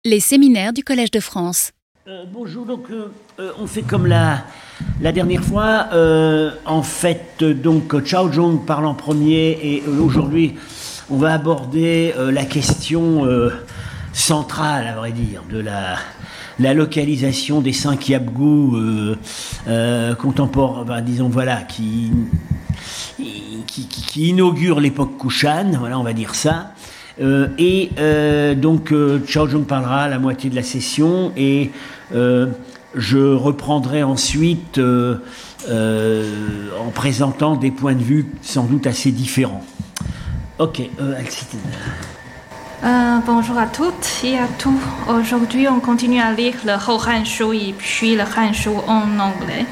Les séminaires du Collège de France. Bonjour, donc on fait comme la dernière fois. En fait, donc Chao Zhong parle en premier et aujourd'hui on va aborder la question centrale, à vrai dire, de la localisation des 5 Yabgu contemporains, disons voilà, qui inaugure l'époque Kushan, voilà, on va dire ça. Donc Chao Zhong parlera la moitié de la session et je reprendrai ensuite en présentant des points de vue sans doute assez différents. Ok, Alcide. Bonjour à toutes et à tous. Aujourd'hui, on continue à lire le Han Shu et puis le Han Shu en anglais.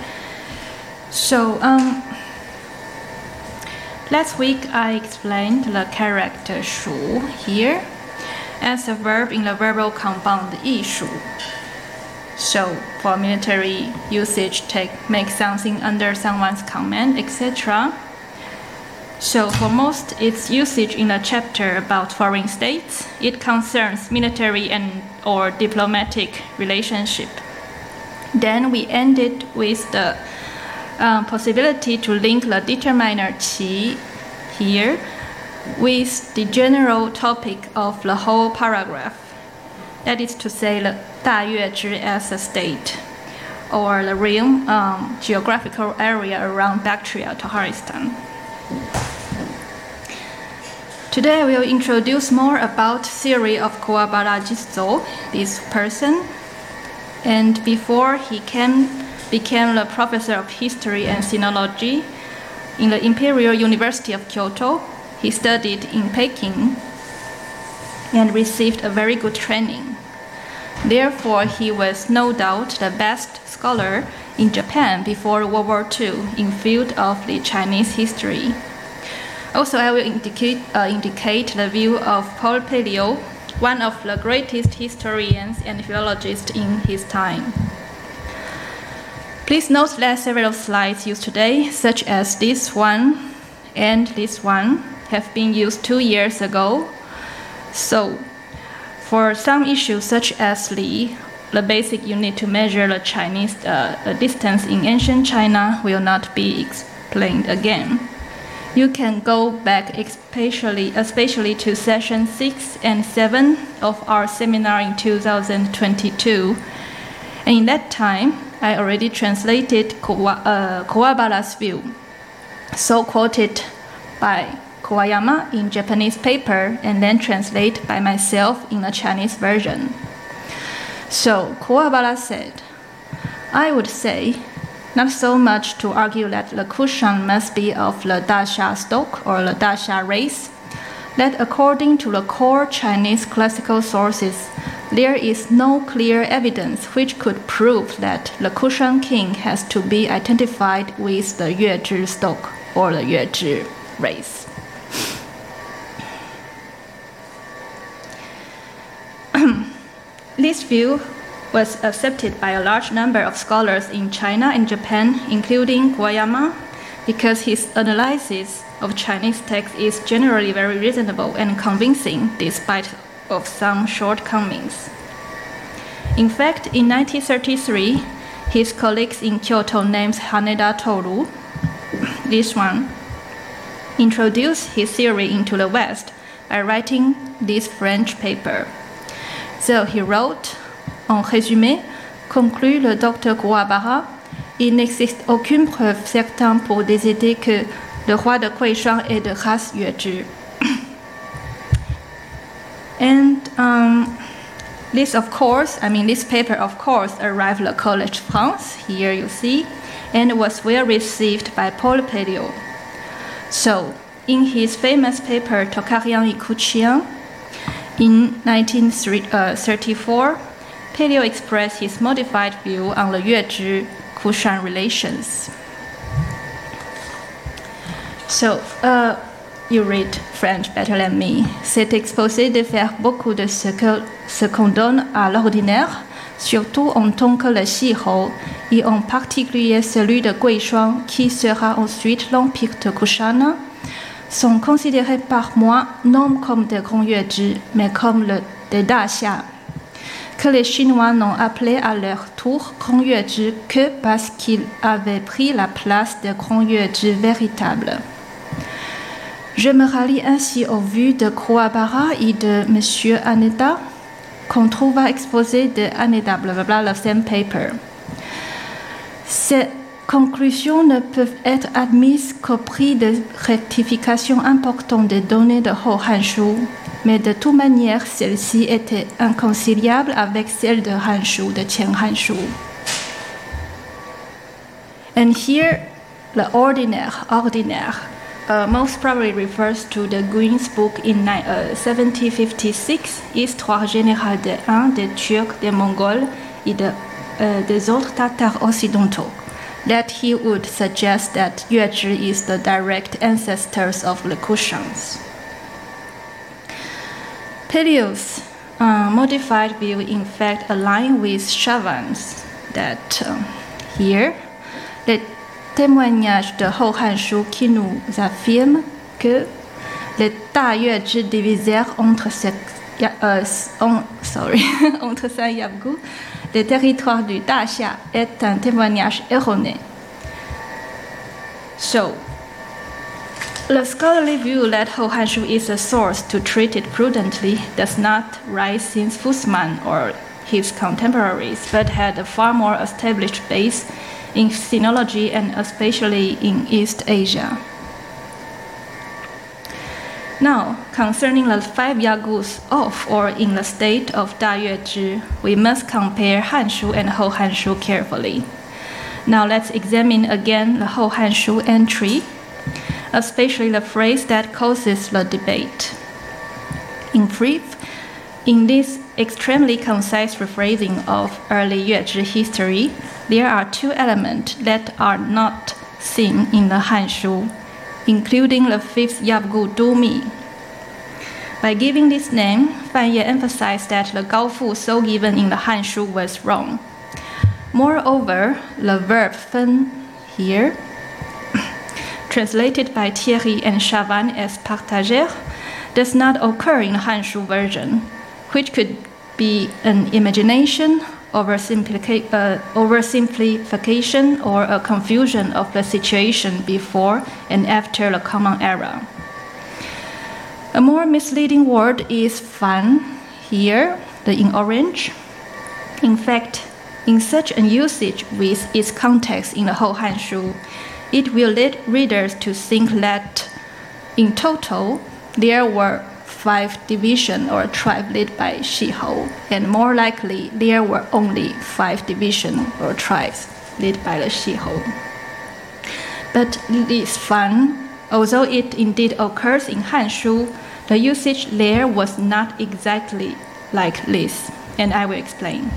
Last week I explained the character shu here as a verb in the verbal compound 艺术. So for military usage, make something under someone's command, etc. So for most its usage in a chapter about foreign states, it concerns military and or diplomatic relationship. Then we ended with the possibility to link the determiner qi here with the general topic of the whole paragraph. That is to say, the 大月支 as a state, or the realm, geographical area around Bactria, Takharistan. Today I will introduce more about theory of Kuwabara Jitsu, this person, and before he became the professor of history and sinology in the Imperial University of Kyoto. He studied in Peking and received a very good training. Therefore, he was no doubt the best scholar in Japan before World War II in field of the Chinese history. Also, I will indicate the view of Paul Pelliot, one of the greatest historians and philologists in his time. Please note that several slides used today, such as this one and this one, have been used 2 years ago. So, for some issues such as the basic unit to measure the Chinese distance in ancient China will not be explained again. You can go back especially to session 6 and 7 of our seminar in 2022. And in that time, I already translated Kuwabara's view, so quoted by Kawayama in Japanese paper and then translated by myself in a Chinese version. So Kuwabara said, I would say, not so much to argue that the Kushan must be of the Daxia stock or the Daxia race, that according to the core Chinese classical sources, there is no clear evidence which could prove that the Kushan king has to be identified with the Yuezhi stock or the Yuezhi race. This view was accepted by a large number of scholars in China and Japan, including Kawayama, because his analysis of Chinese texts is generally very reasonable and convincing despite of some shortcomings. In fact, in 1933, his colleagues in Kyoto named Haneda Toru, this one, introduced his theory into the West by writing this French paper. So he wrote, en résumé, conclut le docteur Kuwabara, il n'existe aucune preuve certaine pour décider que le roi de Guishan est de race Yuezhi. And this paper of course arrived at Collège France, here you see, and was well received by Paul Pelliot. So, in his famous paper Tokarian et Kuchian, in 1934, Pelliot expressed his modified view on the Yuezhi-Kushan relations. So, you read French better than me. C'est exposé de faire beaucoup de ce qu'on donne à l'ordinaire, surtout en tant que le Xihou, et en particulier celui de Guishan, qui sera ensuite l'empire de Kushan, sont considérés par moi non comme des grands Yuezhi, mais comme des Daxia. que les Chinois n'ont appelé à leur tour Grand Yuezhi que parce qu'il avait pris la place de Grand Yuezhi véritable. Je me rallie ainsi aux vues de Kuwabara et de M. Haneda, qu'on trouva exposé de Haneda, blablabla, le same paper. Ces conclusions ne peuvent être admises qu'au prix de rectifications importantes des données de Hou Hanshu, mais de toute manière, celles-ci étaient inconciliables avec celles de Hanshu, de Qian Hanshu. And here, the ordinaire, most probably refers to the Green's book in 1756, Histoire générale des Huns, des Turcs, des Mongols et des autres Tatars occidentaux, that he would suggest that Yuezhi is the direct ancestors of the Kushans. Pelliau's modified view in fact align with Chavannes, that here, les témoignages de Hou Hanshu qui nous affirment que les Da Yuezhi divisèrent entre Saint-Yabgu, le territoire du Daxia, est un témoignage erroné. So, the scholarly view that Hou Hanshu is a source to treat it prudently does not rise since Fussman or his contemporaries, but had a far more established base in sinology and especially in East Asia. Now, concerning the 5 Yagus of or in the state of Da Yuezhi, we must compare Hanshu and Hou Hanshu carefully. Now let's examine again the Hou Hanshu entry, especially the phrase that causes the debate. In brief, in this extremely concise rephrasing of early Yuezhi history, there are 2 elements that are not seen in the Hanshu, including the 5th Yabgu Du Mi. By giving this name, Fan Ye emphasized that the Gaofu so given in the Hanshu was wrong. Moreover, the verb fen here, translated by Thierry and Chavannes as partager, does not occur in the Hanshu version, which could be an imagination, oversimplification, or a confusion of the situation before and after the Common Era. A more misleading word is fan here, in orange. In fact, in such an usage with its context in the Hou Hanshu, it will lead readers to think that in total there were 5 divisions or tribes led by Shihou, and more likely there were only 5 divisions or tribes led by the Shihou. But this fan, although it indeed occurs in Hanshu, the usage there was not exactly like this, and I will explain.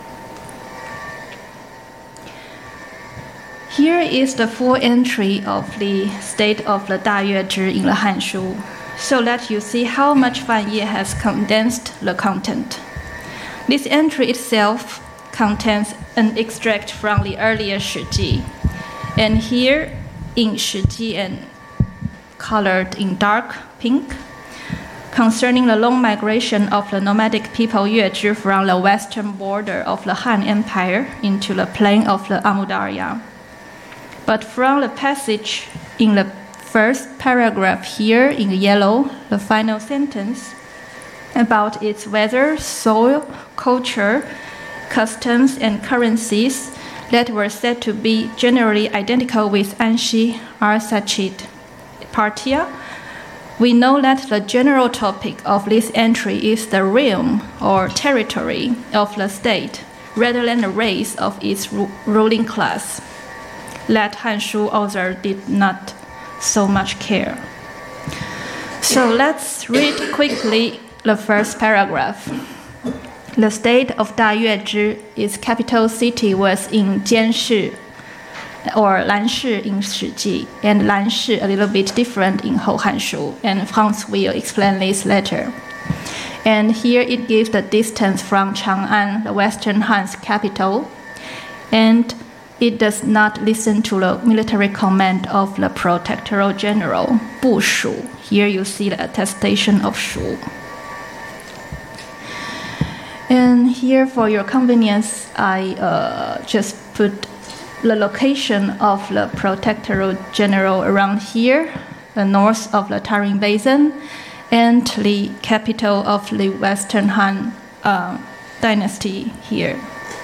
Here is the full entry of the state of the Da Yuezhi in the Hanshu, so that you see how much Fan Ye has condensed the content. This entry itself contains an extract from the earlier Shiji, and here in Shiji and colored in dark pink, concerning the long migration of the nomadic people Yuezhi from the western border of the Han Empire into the plain of the Amudarya. But from the passage in the first paragraph here in yellow, the final sentence, about its weather, soil, culture, customs, and currencies that were said to be generally identical with Anshi, Arsachid, Parthia, we know that the general topic of this entry is the realm or territory of the state, rather than the race of its ruling class. That Hanshu author did not so much care. So let's read quickly the first paragraph. The state of Da Yuezhi, its capital city, was in Jianshi or Lanshi in Shiji, and Lanshi a little bit different in Hou Hanshu, and Franz will explain this later. And here it gives the distance from Chang'an, the Western Han's capital, and it does not listen to the military command of the protectoral general, Bu Shu. Here you see the attestation of Shu. And here, for your convenience, I just put the location of the Protectorate General around here, north of the Tarim Basin, and the capital of the Western Han dynasty here.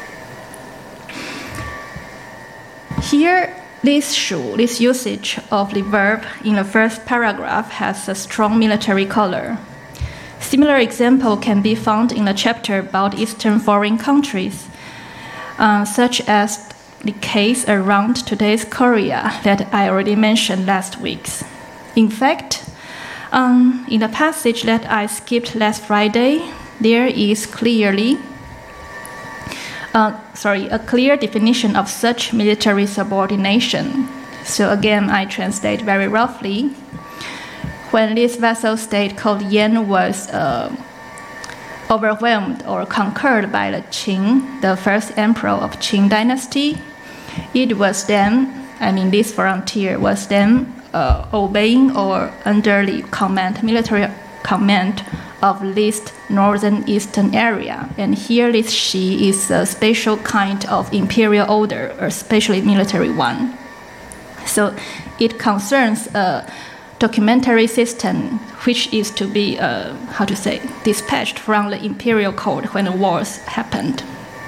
Here, this usage of the verb in the first paragraph has a strong military color. Similar example can be found in the chapter about Eastern foreign countries, such as the case around today's Korea that I already mentioned last week. In fact, in the passage that I skipped last Friday, there is a clear definition of such military subordination. So again, I translate very roughly. When this vassal state called Yan was overwhelmed or conquered by the Qing, the first emperor of Qing dynasty, it was then, this frontier was then obeying or under the military command of this northern eastern area. And here this Xi is a special kind of imperial order, especially military one. So it concerns a documentary system which is to be, dispatched from the imperial court when the wars happened.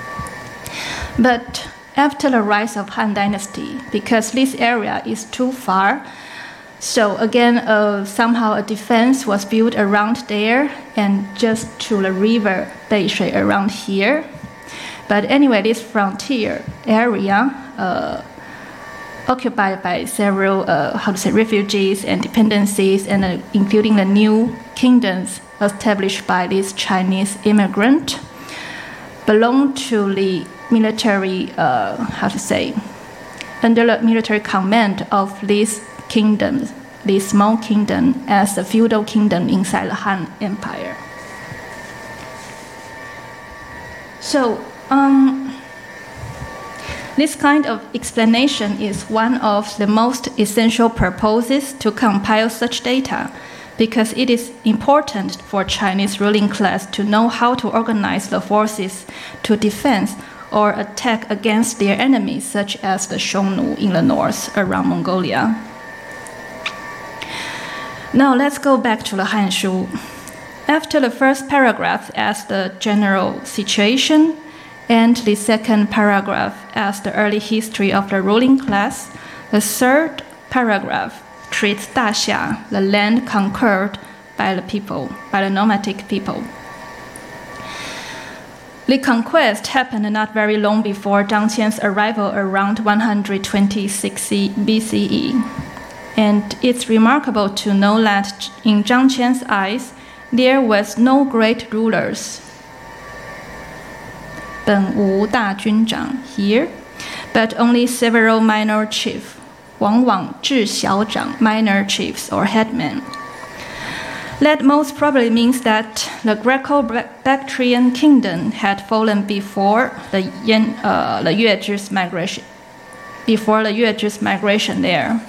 But after the rise of Han Dynasty, because this area is too far, so again, somehow a defense was built around there and just to the river Beishui around here. But anyway, this frontier area occupied by several refugees and dependencies, and including the new kingdoms established by this Chinese immigrant, belong to the military, under the military command of these kingdoms, this small kingdom as a feudal kingdom inside the Han Empire. So, this kind of explanation is one of the most essential purposes to compile such data, because it is important for Chinese ruling class to know how to organize the forces to defend or attack against their enemies, such as the Xiongnu in the north around Mongolia. Now let's go back to the Hanshu. After the first paragraph as the general situation, and the second paragraph as the early history of the ruling class, the third paragraph treats Daxia, the land conquered by the people, by the nomadic people. The conquest happened not very long before Zhang Qian's arrival around 126 BCE. And it's remarkable to know that in Zhang Qian's eyes, there was no great rulers, 本无大军长 here, but only several minor chiefs, 往往至小长 minor chiefs or headmen. That most probably means that the Greco-Bactrian kingdom had fallen before the Yuezhi's migration there.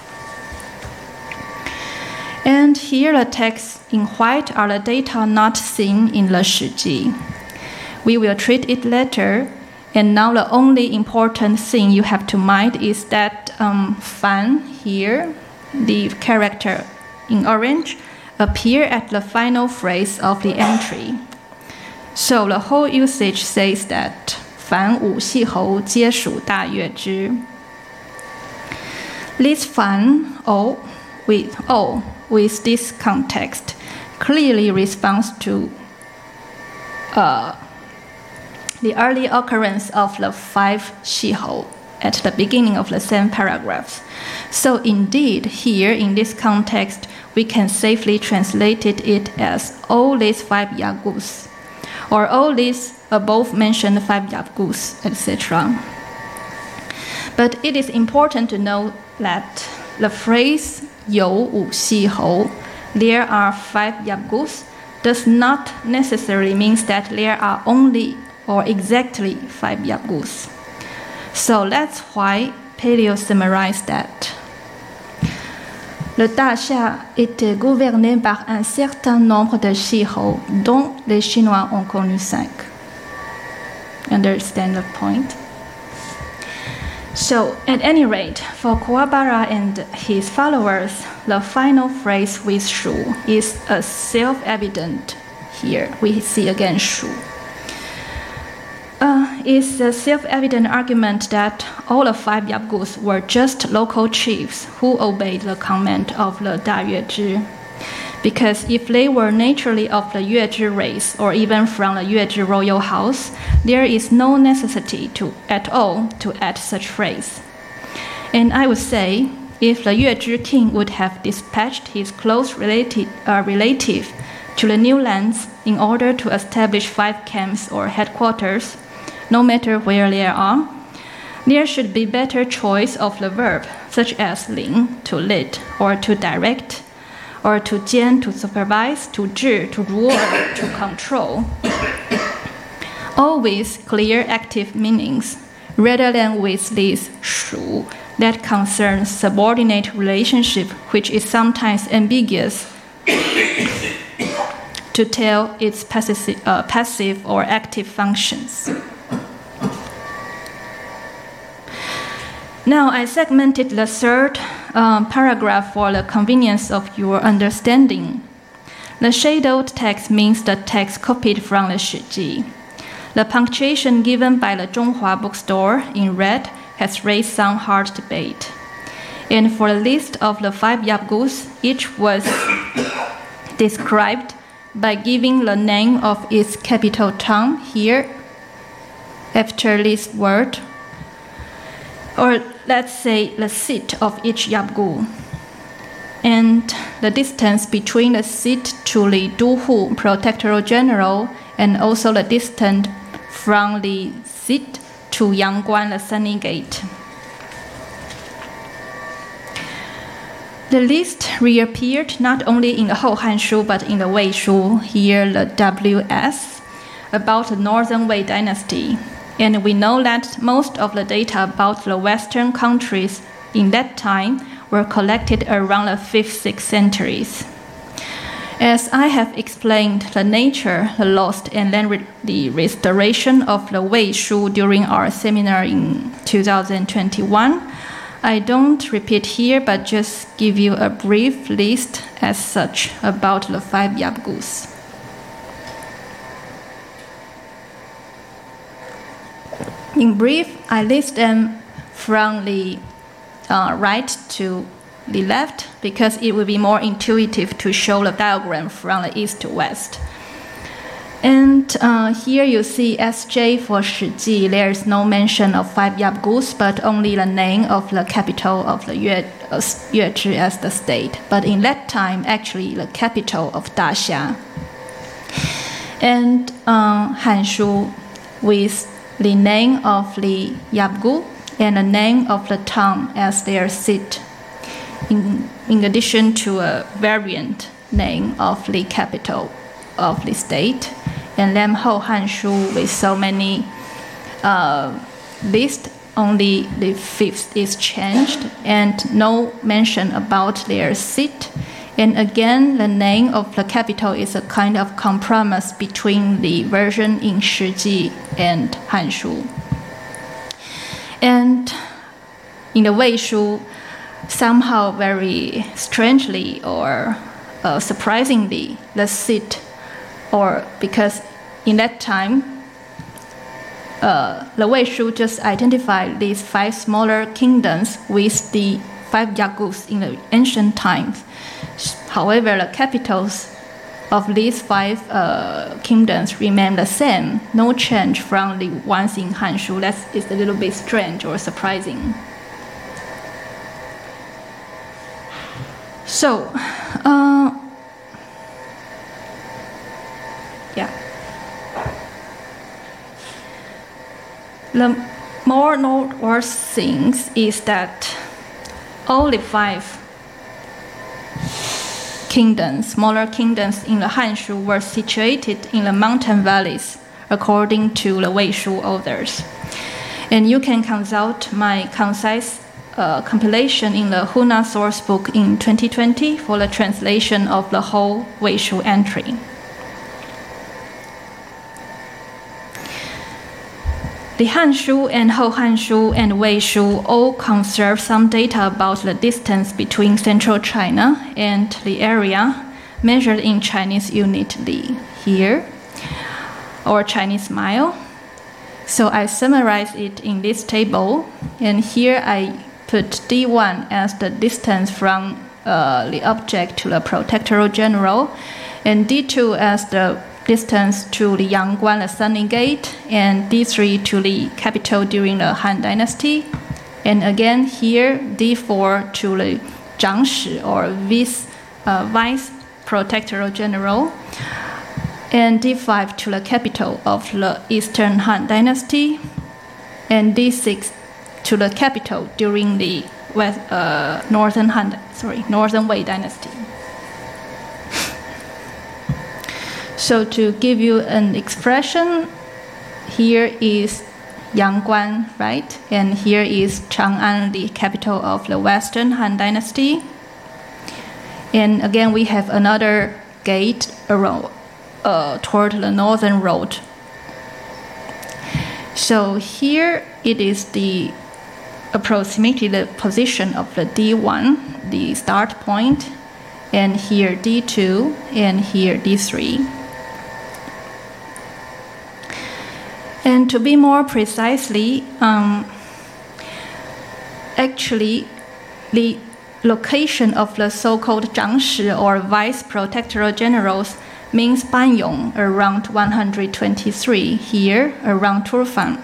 And here the texts in white are the data not seen in the Shiji. We will treat it later, and now the only important thing you have to mind is that Fan here, the character in orange, appear at the final phrase of the entry. So the whole usage says that 凡五系侯皆属大月支. This 凡 with this context clearly responds to the early occurrence of the 5 Shihou at the beginning of the same paragraphs. So indeed, here in this context, we can safely translate it as all these 5 Yagus, or all these above mentioned 5 Yagus, etc. But it is important to know that the phrase 有五系侯, there are 5 Yagus, does not necessarily mean that there are only or exactly 5 Yagus. So that's why Paleo summarized that. Le Daxia était gouverné par un certain nombre de Shihou, dont les Chinois ont connu 5. understand the point. So, at any rate, for Kuwabara and his followers, the final phrase with shu is a self-evident. Here we see again shu. It's a self-evident argument that all the 5 Yabgus were just local chiefs who obeyed the command of the Da Yuezhi. Because if they were naturally of the Yuezhi race or even from the Yuezhi royal house, there is no necessity at all to add such phrase. And I would say, if the Yuezhi king would have dispatched his close relative to the new lands in order to establish 5 camps or headquarters, no matter where they are, there should be better choice of the verb, such as ling, to lead, or to direct, or to jian, to supervise, to zhi, to rule, to control. All with clear active meanings, rather than with this shu that concerns subordinate relationship, which is sometimes ambiguous to tell its passive or active functions. Now, I segmented the third paragraph for the convenience of your understanding. The shadowed text means the text copied from the Shiji. The punctuation given by the Zhonghua bookstore in red has raised some hard debate. And for the list of the 5 Yabgus, each was described by giving the name of its capital town here after this word, or let's say the seat of each Yabgu, and the distance between the seat to the Duhu Protectorate General, and also the distance from the seat to Yangguan, the Sunny Gate. The list reappeared not only in the Houhan Shu but in the Wei Shu, here the WS, about the Northern Wei dynasty. And we know that most of the data about the Western countries in that time were collected around the 5th, 6th centuries. As I have explained the nature, the loss, and then the restoration of the Wei Shu during our seminar in 2021, I don't repeat here, but just give you a brief list as such about the 5 Yabgus. In brief, I list them from the right to the left because it will be more intuitive to show the diagram from the east to west. And here you see SJ for Shiji. There is no mention of 5 Yabgus, but only the name of the capital of the Yuezhi as the state. But in that time, actually the capital of Daxia. And Hanshu with the name of the Yabgu and the name of the town as their seat, in addition to a variant name of the capital of the state. And then Houhan Shu with so many lists, only the 5th is changed and no mention about their seat. And again, the name of the capital is a kind of compromise between the version in Shiji and Hanshu. And in the Wei Shu, somehow very strangely or surprisingly, the seat, or because in that time, the Wei Shu just identified these 5 smaller kingdoms with the 5 Yabgus in the ancient times. However, the capitals of these 5 kingdoms remain the same, no change from the ones in Hanshu. That is a little bit strange or surprising. So, the more noteworthy thing is that all the 5 kingdoms, smaller kingdoms in the Hanshu, were situated in the mountain valleys, according to the Wei Shu authors. And you can consult my concise compilation in the Hunan source book in 2020 for the translation of the whole Wei Shu entry. The Hanshu and Hohanshu and Weishu all conserve some data about the distance between central China and the area measured in Chinese unit li here, or Chinese mile. So I summarize it in this table, and here I put D1 as the distance from the object to the Protectorate General, and D2 as the distance to the Yangguan, the Sunny Gate, and D3 to the capital during the Han Dynasty. And again here, D4 to the Zhangshi, or Vice Protectorate General, and D5 to the capital of the Eastern Han Dynasty, and D6 to the capital during the Northern Wei Dynasty. So to give you an expression, here is Yangguan, right? And here is Chang'an, the capital of the Western Han Dynasty. And again, we have another gate around, toward the northern road. So here it is approximately the position of the D1, the start point, and here D2, and here D3. And to be more precisely, actually, the location of the so-called Zhangshi, or Vice Protectorate Generals, means Banyong, around 123, here around Turfan.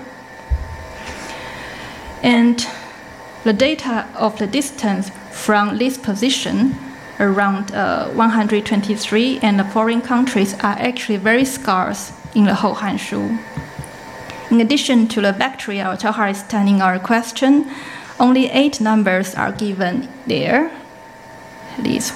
And the data of the distance from this position, around 123, and the foreign countries are actually very scarce in the whole Hanshu. In addition to the Bactria or Tsaharistan in our question, only 8 numbers are given there. These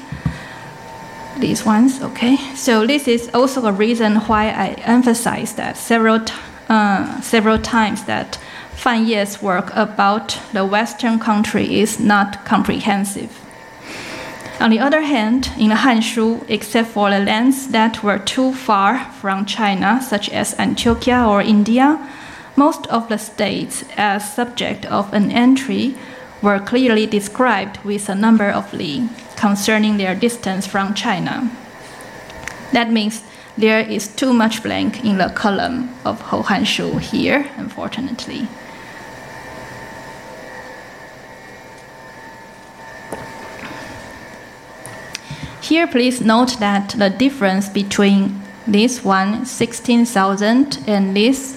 ones, okay. So this is also a reason why I emphasize that several times that Fan Ye's work about the Western country is not comprehensive. On the other hand, in the Hanshu, except for the lands that were too far from China, such as Antioquia or India, most of the states as subject of an entry were clearly described with a number of li concerning their distance from China. That means there is too much blank in the column of Hohanshu here, unfortunately. Here, please note that the difference between this one, 16,000, and this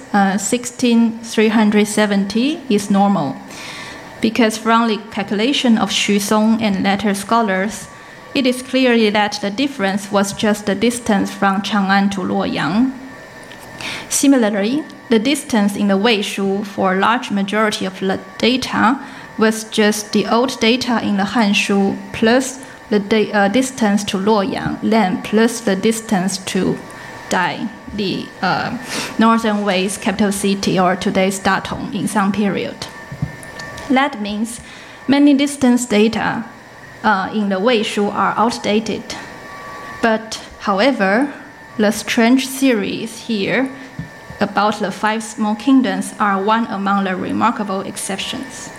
16,370 is normal. Because from the calculation of Xu Song and later scholars, it is clear that the difference was just the distance from Chang'an to Luoyang. Similarly, the distance in the Weishu for a large majority of the data was just the old data in the Hanshu plus the distance to Luoyang, then plus the distance to Dai, the northern Wei's capital city, or today's Datong, in some period. That means many distance data in the Weishu are outdated. But, however, the strange series here about the 5 small kingdoms are one among the remarkable exceptions.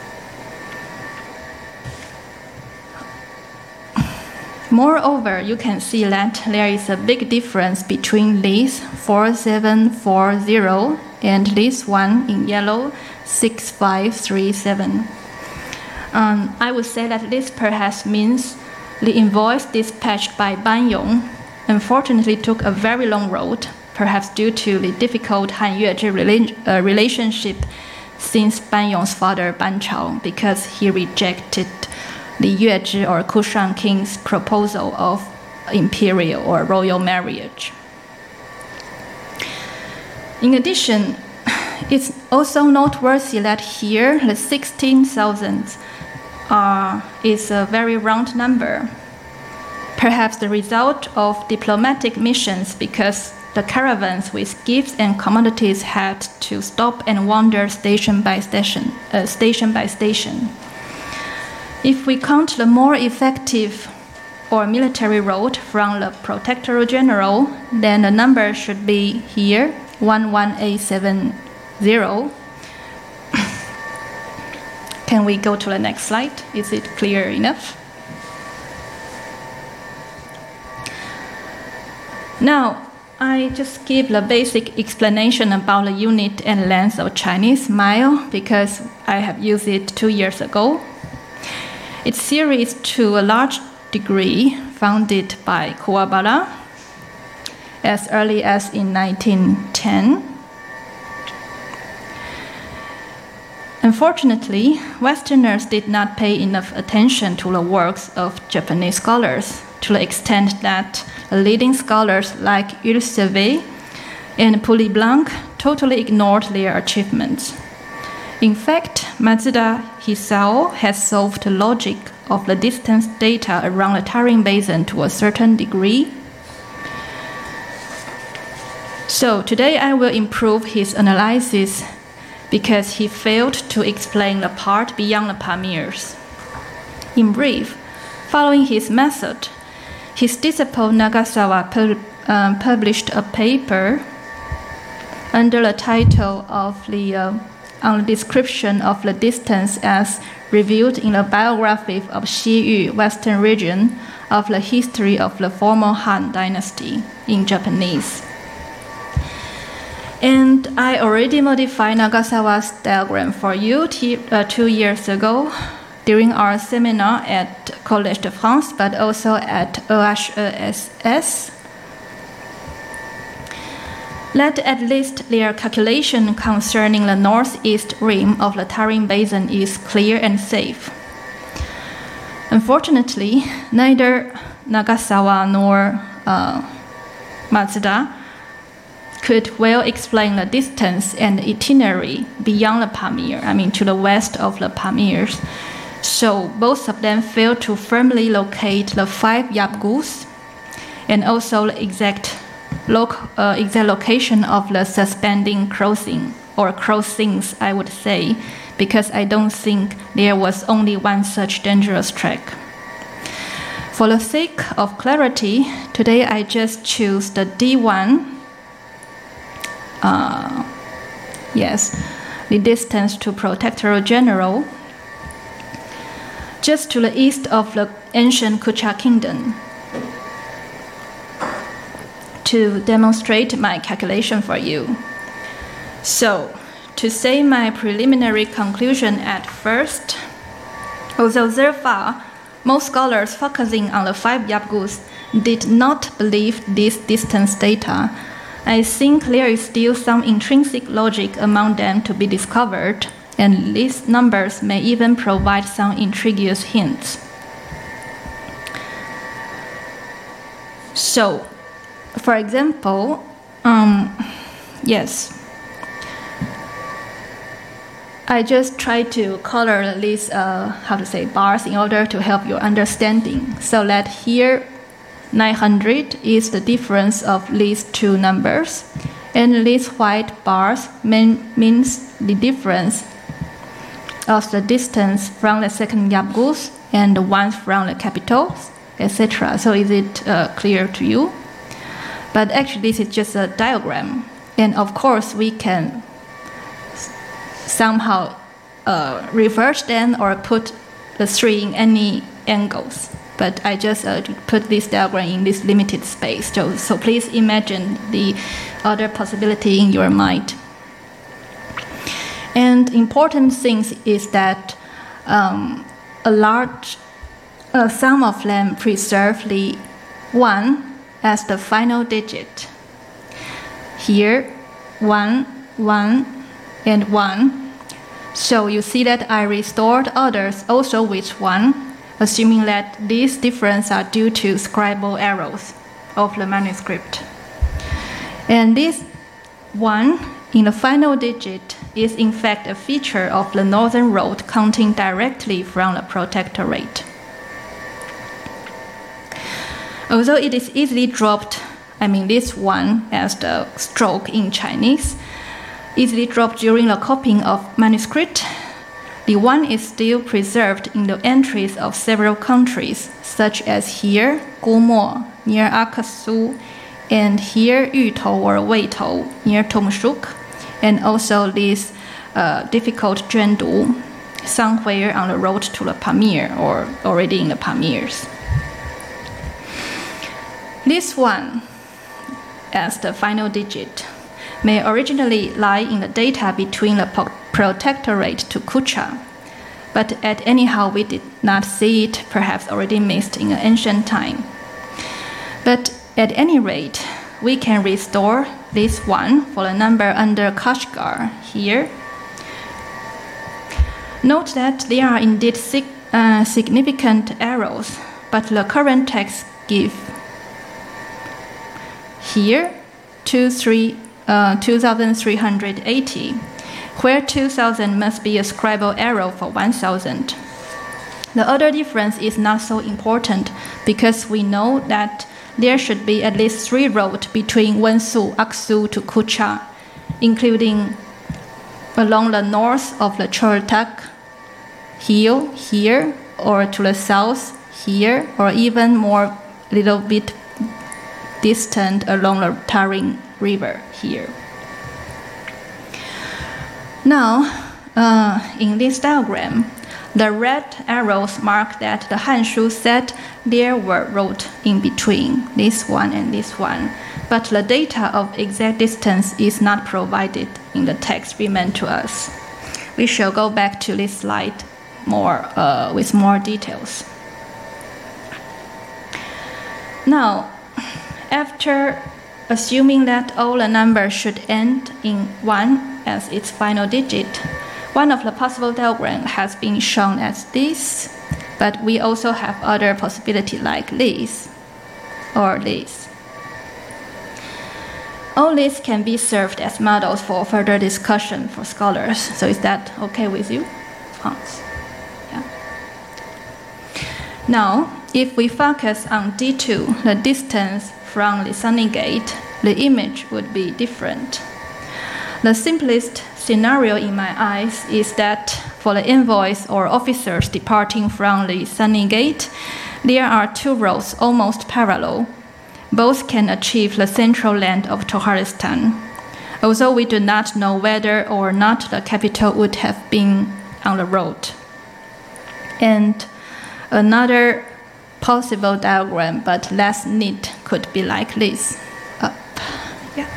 Moreover, you can see that there is a big difference between this 4740 and this one in yellow, 6537. I would say that this perhaps means the invoice dispatched by Banyong unfortunately took a very long road, perhaps due to the difficult Han-Yue relationship since Banyong's father Ban Chao, because he rejected the Yuezhi or Kushan king's proposal of imperial or royal marriage. In addition, it's also noteworthy that here the 16,000 is a very round number, perhaps the result of diplomatic missions, because the caravans with gifts and commodities had to stop and wander station by station. If we count the more effective or military road from the Protectorate General, then the number should be here, 1187 0. Can we go to the next slide? Is it clear enough? Now, I just give the basic explanation about the unit and length of Chinese mile because I have used it 2 years ago. Its theory is to a large degree founded by Kuwabara as early as in 1910. Unfortunately, Westerners did not pay enough attention to the works of Japanese scholars to the extent that leading scholars like Jules Sauvé and Polyblanc totally ignored their achievements. In fact, Matsuda Hisao has solved the logic of the distance data around the Tarim Basin to a certain degree. So today I will improve his analysis because he failed to explain the part beyond the Pamirs. In brief, following his method, his disciple Nagasawa published a paper under the title of on the description of the distance as revealed in the biography of Xi Yu, Western region, of the history of the former Han Dynasty in Japanese. And I already modified Nagasawa's diagram for you 2 years ago during our seminar at Collège de France, but also at EHESS. Let at least their calculation concerning the northeast rim of the Tarim Basin is clear and safe. Unfortunately, neither Nagasawa nor Matsuda could well explain the distance and itinerary beyond the Pamir, to the west of the Pamirs. So both of them failed to firmly locate the 5 Yabgus and also the exact location of the suspending crossing, or crossings, I would say, because I don't think there was only one such dangerous track. For the sake of clarity, today I just choose the D1, the distance to Protectorate General, just to the east of the ancient Kucha Kingdom, to demonstrate my calculation for you. So, to say my preliminary conclusion at first, although so far, most scholars focusing on the 5 Yabgus did not believe this distance data, I think there is still some intrinsic logic among them to be discovered, and these numbers may even provide some intriguous hints. So, for example, I just try to color these, bars in order to help your understanding. So that here, 900 is the difference of these two numbers, and these white bars means the difference of the distance from the second Yabgus and the ones from the capitals, etc. So is it clear to you? But actually this is just a diagram, and of course we can somehow reverse them or put the 3 in any angles. But I just put this diagram in this limited space. So please imagine the other possibility in your mind. And important thing is that a large some of them preserve the 1 as the final digit. Here, 1, 1, and 1. So you see that I restored others also with 1, assuming that these differences are due to scribal errors of the manuscript. And this 1 in the final digit is in fact a feature of the northern road counting directly from the Protectorate. Although it is easily dropped, this 1 as the stroke in Chinese, easily dropped during the copying of manuscript, the 1 is still preserved in the entries of several countries, such as here, Gumo, near Akasu, and here, Yutou or Weitou, near Tongshuk, and also this difficult Zhendu, somewhere on the road to the Pamir or already in the Pamirs. This one, as the final digit, may originally lie in the data between the protectorate to Kucha, but at anyhow we did not see it, perhaps already missed in an ancient time. But at any rate, we can restore this one for the number under Kashgar here. Note that there are indeed significant errors, but the current text give here 2,380, where 2,000 must be a scribal error for 1,000. The other difference is not so important because we know that there should be at least 3 roads between Wensu, Aksu to Kucha, including along the north of the Choltak hill here, or to the south here, or even more little bit distant along the Tarim River here. Now, in this diagram, the red arrows mark that the Hanshu said there were roads in between this one and this one, but the data of exact distance is not provided in the text remained to us. We shall go back to this slide with more details. Now, after assuming that all the numbers should end in 1 as its final digit, one of the possible diagrams has been shown as this, but we also have other possibilities like this or this. All these can be served as models for further discussion for scholars. So is that okay with you, Hans? Yeah. Now, if we focus on D2, the distance from the Sunny Gate, the image would be different. The simplest scenario in my eyes is that for the envoys or officers departing from the Sunny Gate, there are 2 roads almost parallel. Both can achieve the central land of Toharistan, although we do not know whether or not the capital would have been on the road. And another possible diagram, but less neat, could be like this. Up. Yeah.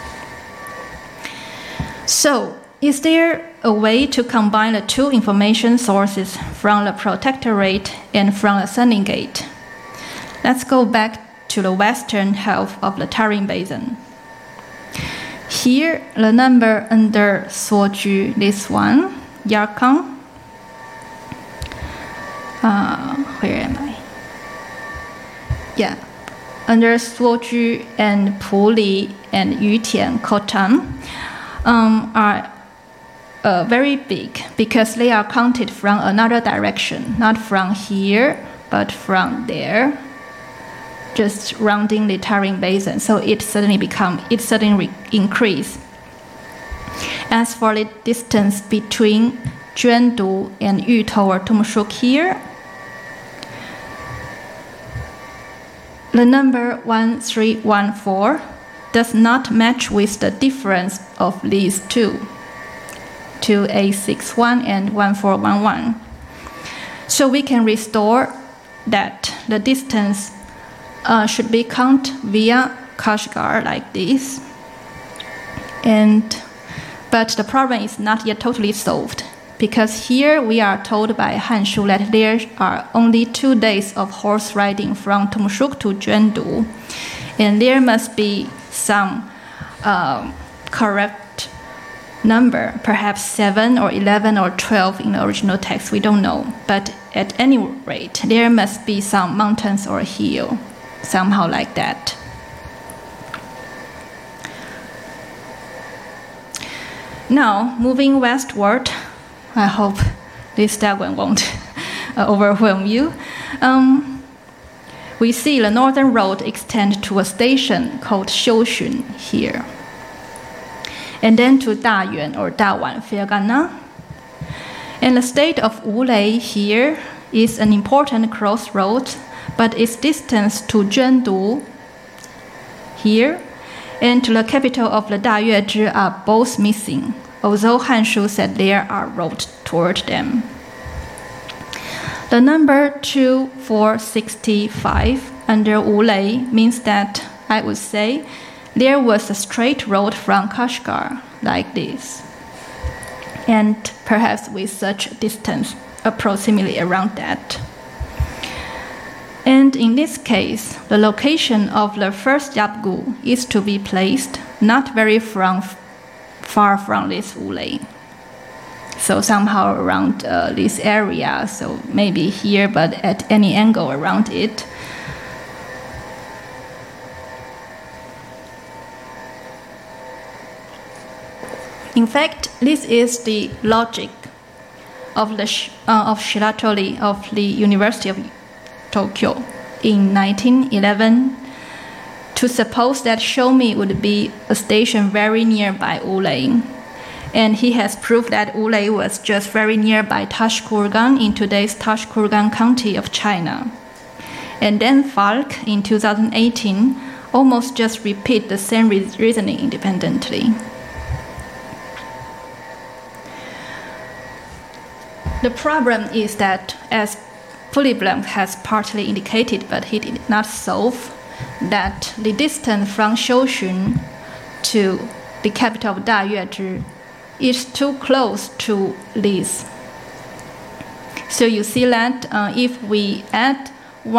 So, is there a way to combine the 2 information sources from the protectorate and from the Sunny Gate? Let's go back to the western half of the Tarim Basin. Here, the number under Suoju, this one, Yarkang. Where am I? Yeah, under Suoju and Puli and Yutian, Khotan, are very big because they are counted from another direction, not from here, but from there, just rounding the Tarim Basin. So it suddenly increase. As for the distance between Zhendu and Yutou or Tumshuk here, the number 1314 does not match with the difference of these 2, 2861 and 1411. So we can restore that the distance should be counted via Kashgar like this. But the problem is not yet totally solved, because here we are told by Hanshu that there are only 2 days of horse riding from Tumshuk to Zhendu, and there must be some correct number, perhaps 7 or 11 or 12 in the original text, we don't know. But at any rate, there must be some mountains or hill, somehow like that. Now, moving westward, I hope this diagram won't overwhelm you. We see the northern road extend to a station called Xiuxun here, and then to Dayuan or Dawan, Fergana. And the state of Wulei here is an important crossroad, but its distance to Zhendu here and the capital of the Dayuezhi are both missing, although Hanshu said there are roads toward them. The number 2465 under Wulei means that, I would say, there was a straight road from Kashgar like this, and perhaps with such a distance approximately around that. And in this case, the location of the first Yapgu is to be placed not very far from this Wulei. So somehow around this area, so maybe here, but at any angle around it. In fact, this is the logic of Shiratori of the University of Tokyo in 1911 to suppose that Shomi would be a station very nearby Wulei. And he has proved that Wulei was just very nearby Tashkurgan in today's Tashkurgan County of China. And then Falk in 2018 almost just repeat the same reasoning independently. The problem is that, as Polyblum has partly indicated, but he did not solve, that the distance from Shouxun to the capital of Dayuezhi is too close to this. So you see that if we add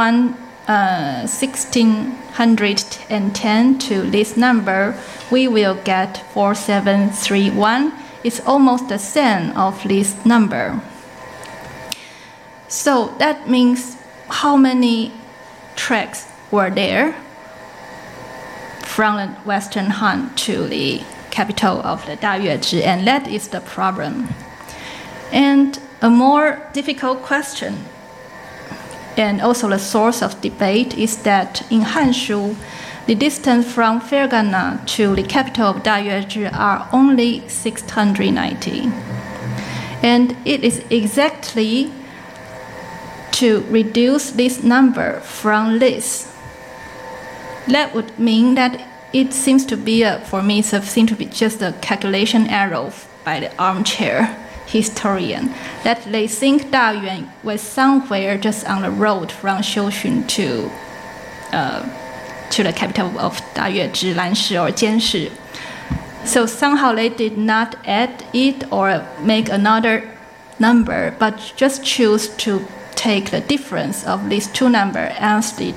1610 to this number, we will get 4731. It's almost the same of this number. So that means how many tracks were there from the Western Han to the capital of the Dayuezhi, and that is the problem. And a more difficult question, and also the source of debate, is that in Hanshu, the distance from Fergana to the capital of Dayuezhi are only 690. And it is exactly to reduce this number from this. That would mean that it seems to be, for me, it seems to be just a calculation error by the armchair historian, that they think Dayuan was somewhere just on the road from Shouxun to the capital of Dayuezhi, Lanshi or Jianshi. So somehow they did not add it or make another number, but just choose to take the difference of these two numbers as the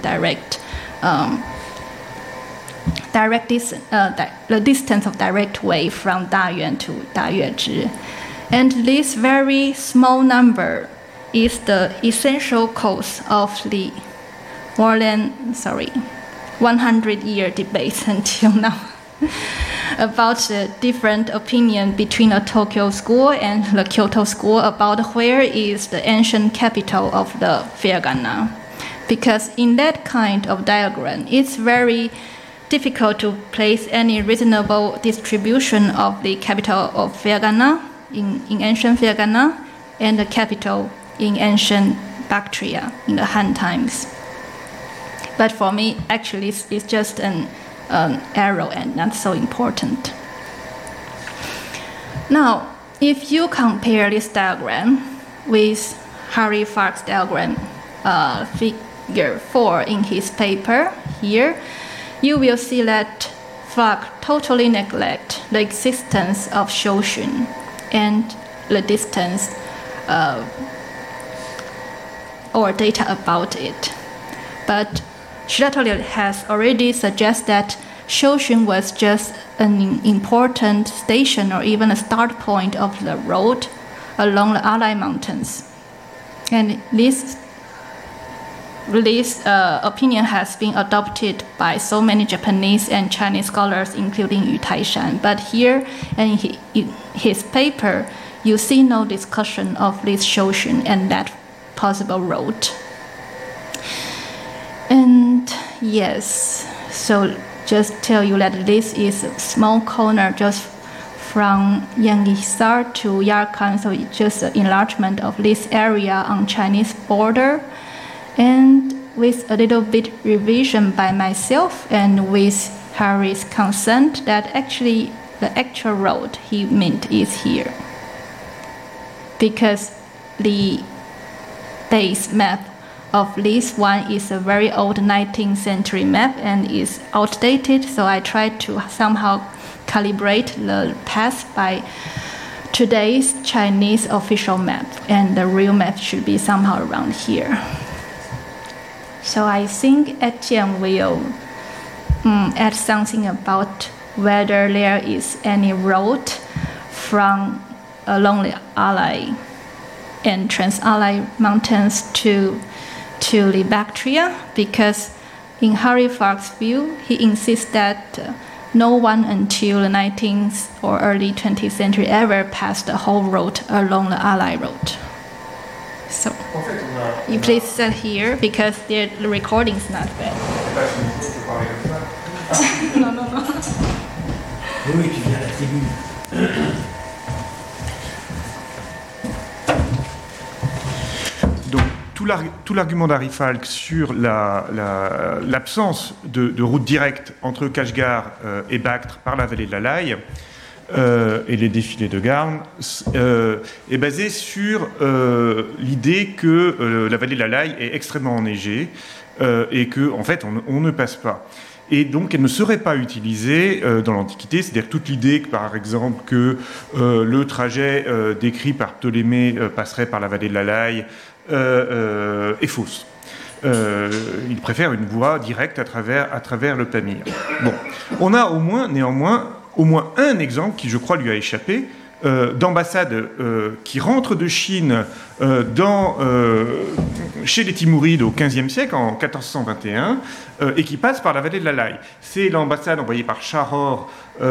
the distance of direct way from Dayuan to Dayuezhi. And this very small number is the essential cause of the more than 100-year debate until now about the different opinion between the Tokyo school and the Kyoto school about where is the ancient capital of the Fergana. Because in that kind of diagram, it's very difficult to place any reasonable distribution of the capital of Fergana in ancient Fergana and the capital in ancient Bactria in the Han times. But for me, actually, it's just an arrow and not so important. Now, if you compare this diagram with Harry Falk's diagram, figure 4 in his paper here, you will see that Falk totally neglects the existence of Shouxun and the distance or data about it. But Shiratori has already suggested that Shouxun was just an important station or even a start point of the road along the Alai Mountains. And this opinion has been adopted by so many Japanese and Chinese scholars, including Yu Taishan. But here in his paper, you see no discussion of this Shouxun and that possible road. And yes, so just tell you that this is a small corner just from Yangisar to Yarkand, so it's just an enlargement of this area on Chinese border. And with a little bit revision by myself and with Harry's consent that actually the actual road he meant is here. Because the base map of this one is a very old 19th century map and is outdated, so I tried to somehow calibrate the path by today's Chinese official map, and the real map should be somehow around here. So I think Etienne will add something about whether there is any road from along the Alai and Trans-Alai mountains to the Bactria, because in Harry Falk's view, he insists that no one until the 19th or early 20th century ever passed the whole road along the Alai road. So, you please sit here because the recording is not bad. No. Oui, tu viens à la tribune. Donc, tout l'argument d'Harry Falk sur l'absence de route directe entre Kashgar et Bactre par la vallée de l'Alai et les défilés de Garn est basé sur l'idée que la vallée de l'Alai est extrêmement enneigée et qu'en fait on ne passe pas. Et donc, elle ne serait pas utilisée dans l'Antiquité. C'est-à-dire toute l'idée, par exemple, que le trajet décrit par Ptolémée passerait par la vallée de l'Alai est fausse. Il préfère une voie directe à travers le Pamir. Bon, on a néanmoins au moins un exemple qui, je crois, lui a échappé, d'ambassade qui rentre de Chine chez les Timourides au XVe siècle, en 1421, et qui passe par la vallée de l'Alai. C'est l'ambassade envoyée par Charor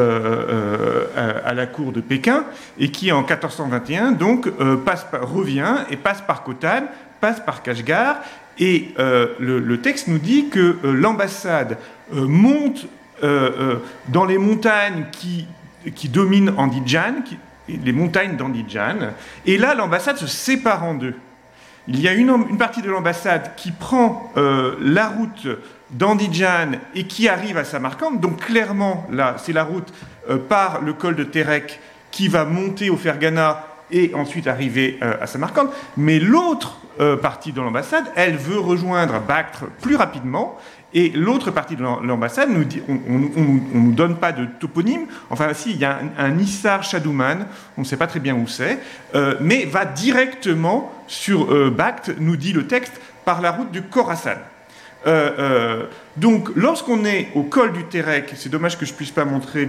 à la cour de Pékin, et qui, en 1421, donc, revient et passe par Khotan, passe par Kashgar, et le texte nous dit que l'ambassade monte dans les montagnes qui dominent Andijan, les montagnes d'Andijan, et là l'ambassade se sépare en deux. Il y a une partie de l'ambassade qui prend la route d'Andijan et qui arrive à Samarcande, donc clairement là c'est la route par le col de Terek qui va monter au Fergana et ensuite arriver à Samarcande, mais l'autre partie de l'ambassade, elle veut rejoindre Bactre plus rapidement. Et l'autre partie de l'ambassade nous dit, on ne nous donne pas de toponyme. Enfin, si, il y a un Issar Shadouman, on ne sait pas très bien où c'est, mais va directement sur Bactre, nous dit le texte, par la route du Khorasan. Donc, lorsqu'on est au col du Terek, c'est dommage que je ne puisse pas montrer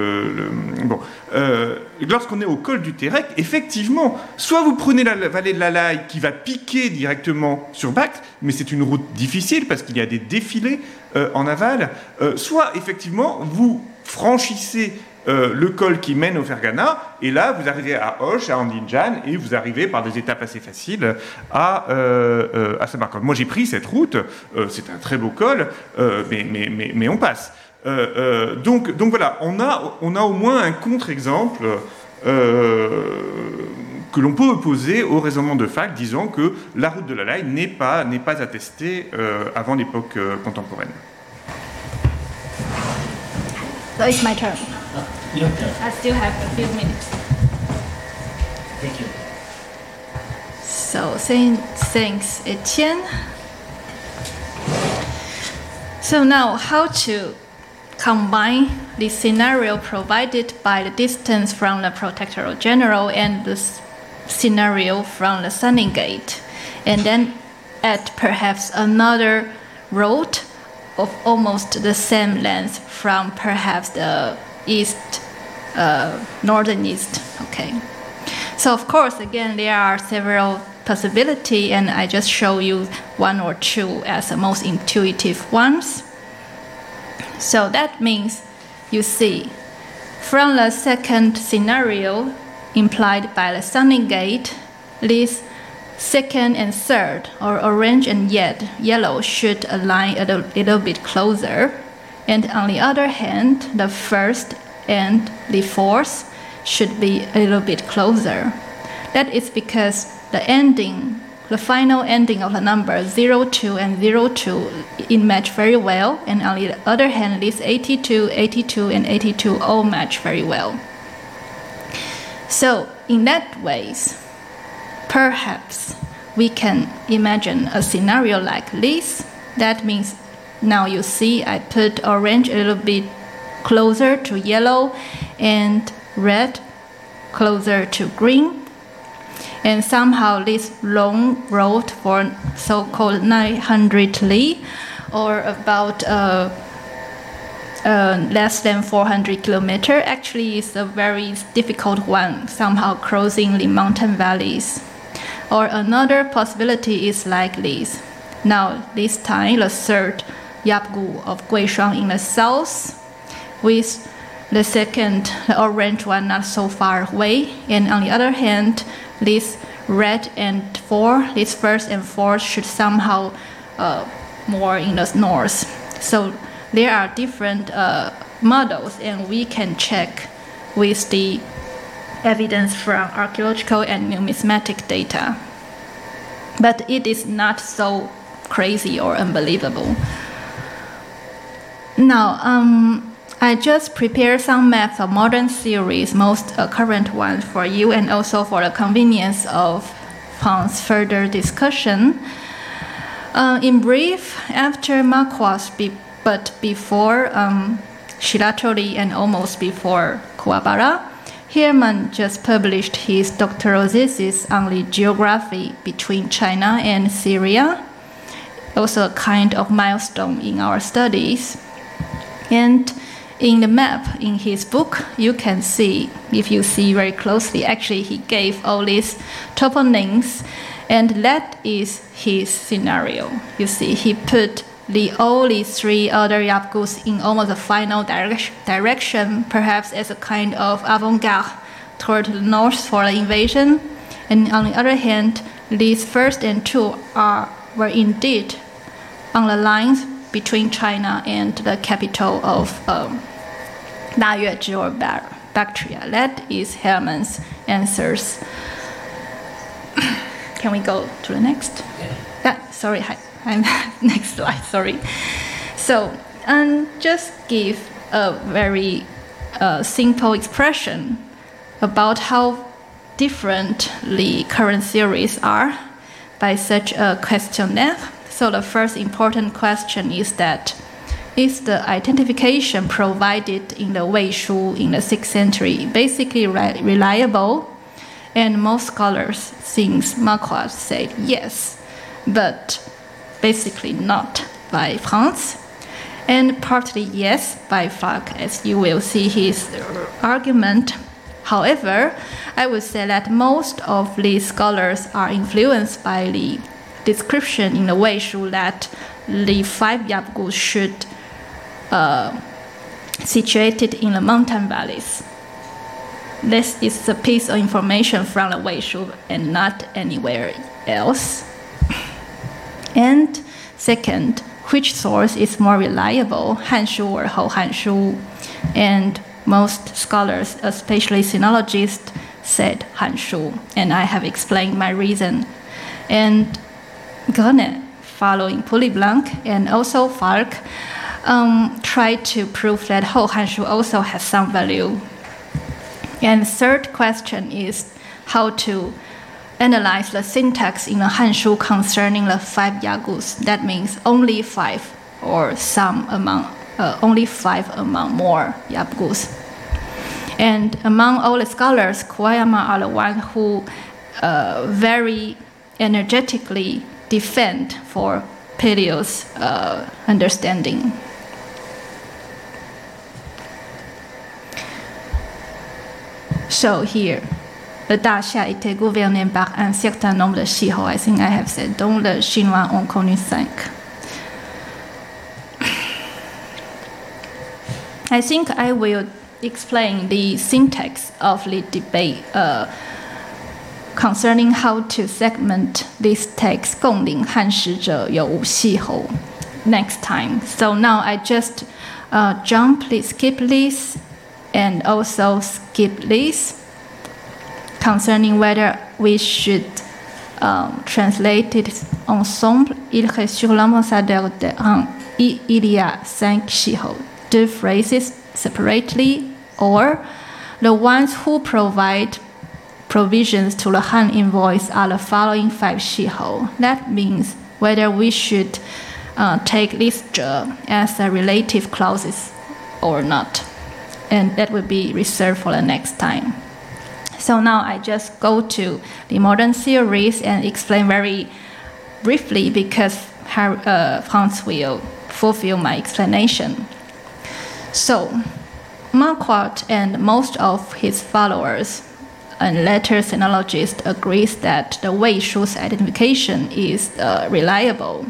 lorsqu'on est au col du Terek, effectivement, soit vous prenez la vallée de l'Alai qui va piquer directement sur Bactre, mais c'est une route difficile parce qu'il y a des défilés en aval, soit effectivement vous franchissez le col qui mène au Fergana, et là vous arrivez à Hoche, à Andijan, et vous arrivez par des étapes assez faciles à Samarcande. Moi j'ai pris cette route, c'est un très beau col, mais on passe. Donc voilà, on a au moins un contre-exemple que l'on peut opposer au raisonnement de Falk, disant que la route de l'Alai n'est pas attestée avant l'époque contemporaine. So it's my turn. Your turn. I still have a few minutes. Thank you. So thanks, Etienne. So now, how to combine the scenario provided by the distance from the Protectorate General and the scenario from the Sunning Gate, and then add perhaps another road of almost the same length from perhaps the northern east. Okay. So of course, again, there are several possibilities, and I just show you one or two as the most intuitive ones. So that means, you see, from the second scenario implied by the Sunning Gate, this second and third, or orange and yellow, should align a little bit closer. And on the other hand, the first and the fourth should be a little bit closer. That is because the ending the final ending of the number 02 and 02, it match very well. And on the other hand, these 82, 82, and 82 all match very well. So in that ways, perhaps we can imagine a scenario like this. That means now you see I put orange a little bit closer to yellow and red closer to green. And somehow this long road for so-called 900 li, or about less than 400 kilometers, actually is a very difficult one, somehow crossing the mountain valleys. Or another possibility is like this. Now, this time, the third Yapgu of Guishuang in the south, with the second, the orange one, not so far away. And on the other hand, this red and 4, this first and fourth should somehow more in the north. So there are different models, and we can check with the evidence from archaeological and numismatic data. But it is not so crazy or unbelievable. Now, I just prepared some maps of modern theories, most current ones for you, and also for the convenience of Pang's further discussion. In brief, after Marquardt, but before Shiratori and almost before Kuwabara, Hermann just published his doctoral thesis on the geography between China and Syria, also a kind of milestone in our studies. And in the map in his book, you can see, if you see very closely, actually he gave all these toponyms, and that is his scenario. You see, he put all these three other Yapgus in almost a final direction, perhaps as a kind of avant-garde toward the north for the invasion. And on the other hand, these first and two were indeed on the lines between China and the capital of Dayuezhi or Bactria. That is Hermann's answers. Can we go to the next? Sorry, I'm next slide, sorry. So, just give a very simple expression about how different the current theories are by such a questionnaire. So the first important question is that, is the identification provided in the Wei Shu in the 6th century basically reliable? And most scholars, since Marquardt, said yes, but basically not by Franz, and partly yes by Falk, as you will see his argument. However, I would say that most of these scholars are influenced by the description in the Wei Shu that the 5 Yapgus should situated in the mountain valleys. This is a piece of information from the Wei Shu and not anywhere else. And second, which source is more reliable, Hanshu or Hou Hanshu? And most scholars, especially sinologists, said Hanshu, and I have explained my reason. And Gröne, following Pouilly-Blanc and also Falk, tried to prove that Hou Hanshu also has some value. And the third question is how to analyze the syntax in the Hanshu concerning the 5 Yagus. That means only 5 or some among, only 5 among more Yagus. And among all the scholars, Kuwayama are the one who very energetically defend for Paleo's understanding. So here, le Daxia était gouverné par un certain nombre de Shihou, I think I have said, dont les Chinois ont connu 5. I think I will explain the syntax of the debate concerning how to segment this text 共领汉使者有无细侯 next time. So now I just skip this and also skip this concerning whether we should translated ensemble, il reste sur l'ambassadeur de Rhin. Il y a 5 Shiho. 2 phrases separately, or the ones who provide provisions to the Han invoice are the following 5 Shiho. That means whether we should take this as a relative clauses or not. And that will be reserved for the next time. So now I just go to the modern theories and explain very briefly because Franz will fulfill my explanation. So Marquardt and most of his followers and later sinologists agrees that the Wei Shu's identification is reliable.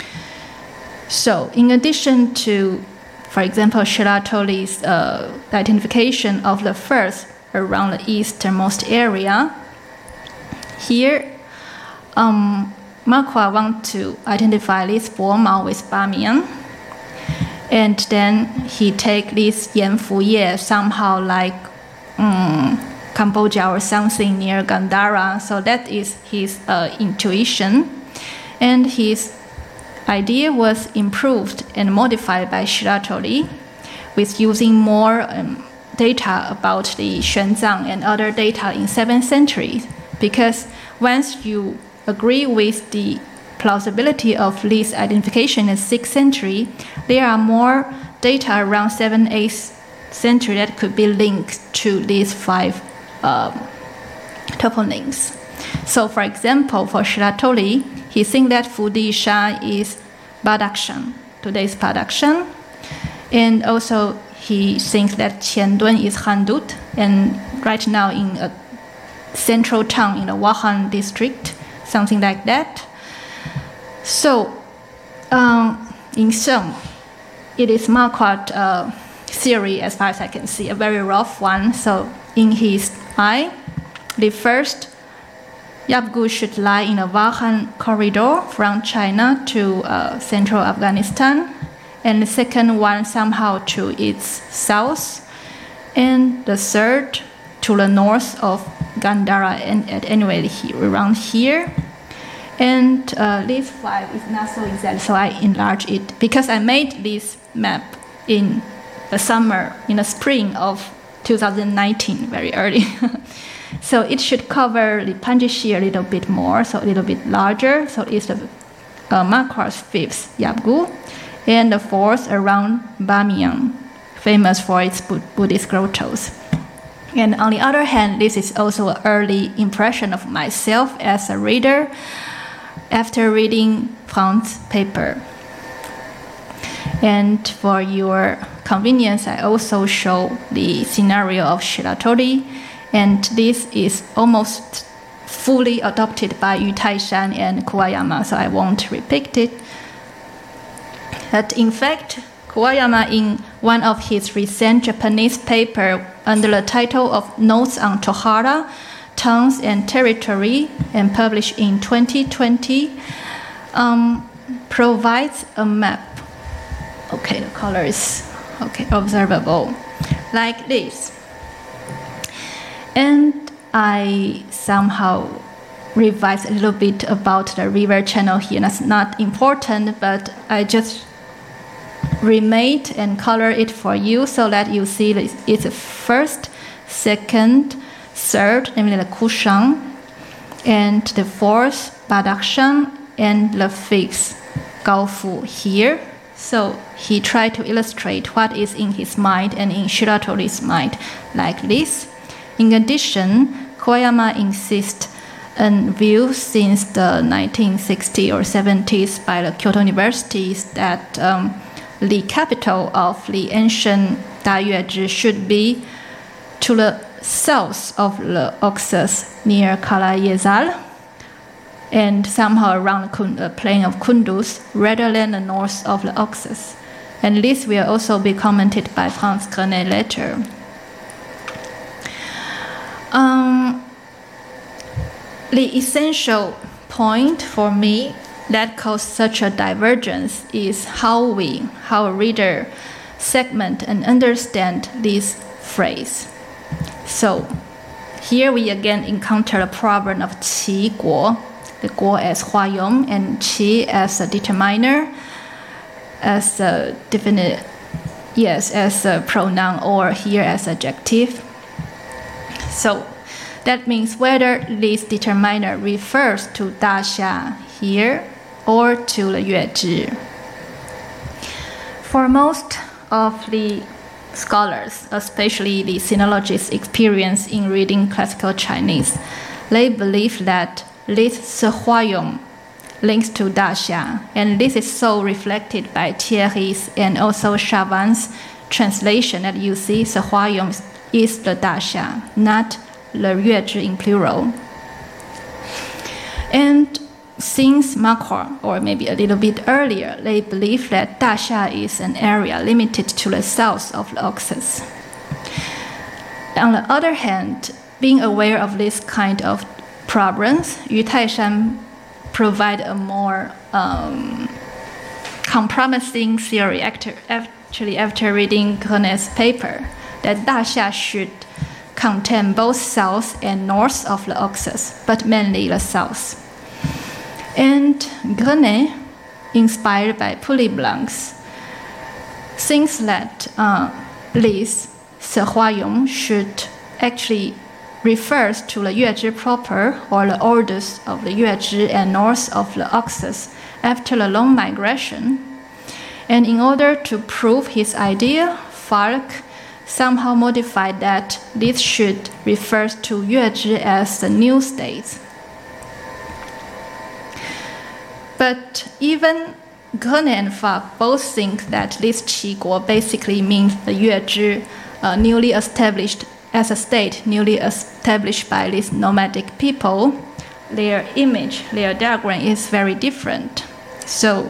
So in addition to, for example, Shiratori's identification of the first around the easternmost area, here Marquardt wants to identify this Bomao with Bamiyan, and then he take this Yanfuye somehow like Cambodia or something near Gandhara. So that is his intuition, and his idea was improved and modified by Shiratori with using more data about the Xuanzang and other data in 7th century. Because once you agree with the plausibility of this identification in 6th century, there are more data around 7th, 8th century that could be linked to these 5 toponyms. So for example, for Shiratori, he thinks that Fudisha is Badakhshan, today's Badakhshan, and also he thinks that Qiandun is Handut, and right now in a central town in the Wuhan district, something like that. So, in sum, it is Marquardt theory, as far as I can see, a very rough one. So, in his eye, the first Yabgu should lie in a Wuhan corridor from China to central Afghanistan, and the second one somehow to its south, and the third to the north of Gandhara, and anyway around here. And this 5 is not so exact, so I enlarge it because I made this map in the summer, in the spring of 2019, very early. So it should cover the Panjshir a little bit more, so a little bit larger. So it's the Marquardt's 5th Yabgu, and the 4th around Bamiyan, famous for its Buddhist grottos. And on the other hand, this is also an early impression of myself as a reader after reading Franz's paper. And for your convenience, I also show the scenario of Shiratori, and this is almost fully adopted by Yu Taishan and Kuwayama, so I won't repeat it. But in fact, Kuwayama, in one of his recent Japanese papers under the title of Notes on Tohara, Tongues and Territory, and published in 2020, provides a map. Okay, the color is observable, like this. And I somehow revised a little bit about the river channel here. That's not important, but I just remade and color it for you so that you see that it's the first, second, third, namely the Kushan, and the 4th, Badakhshan, and the 5th, Gaofu here. So he tried to illustrate what is in his mind and in Shiratori's mind, like this. In addition, Kuwayama insists on view since the 1960s or 70s by the Kyoto University that the capital of the ancient Dayuezhi should be to the south of the Oxus near Kalayezal, and somehow around the plain of Kunduz rather than the north of the Oxus. And this will also be commented by Franz Grenet later. The essential point for me that caused such a divergence is how a reader segment and understand this phrase. So here we again encounter the problem of Qi Guo, the guo as huayong, and qi as a determiner, as a definite, yes, as a pronoun, or here as adjective. So that means whether this determiner refers to 大夏 here or to the 乐之. For most of the scholars, especially the sinologists experienced in reading classical Chinese, they believe that this 是花用 links to 大夏, and this is so reflected by Thierry's and also Chavan's translation that you see 是花用 is the 大夏, not the 乐之 in plural. And since Marquardt, or maybe a little bit earlier, they believe that 大夏 is an area limited to the south of the Oxus. On the other hand, being aware of this kind of problems, Yu Taishan provide a more compromising theory after reading Grene's paper, that 大夏 should contain both south and north of the Oxus, but mainly the south. And Grene, inspired by Pouilly-Blanc, thinks that this 是花用 should actually refers to the 乐之 proper, or the orders of the 乐之 and north of the Oxus after the long migration. And in order to prove his idea, Falk somehow modified that this should refers to 乐之 as the new states. But even Grene and Falk both think that this qi guo basically means the 乐之 newly established as a state, newly established by these nomadic people. Their image, their diagram is very different. So,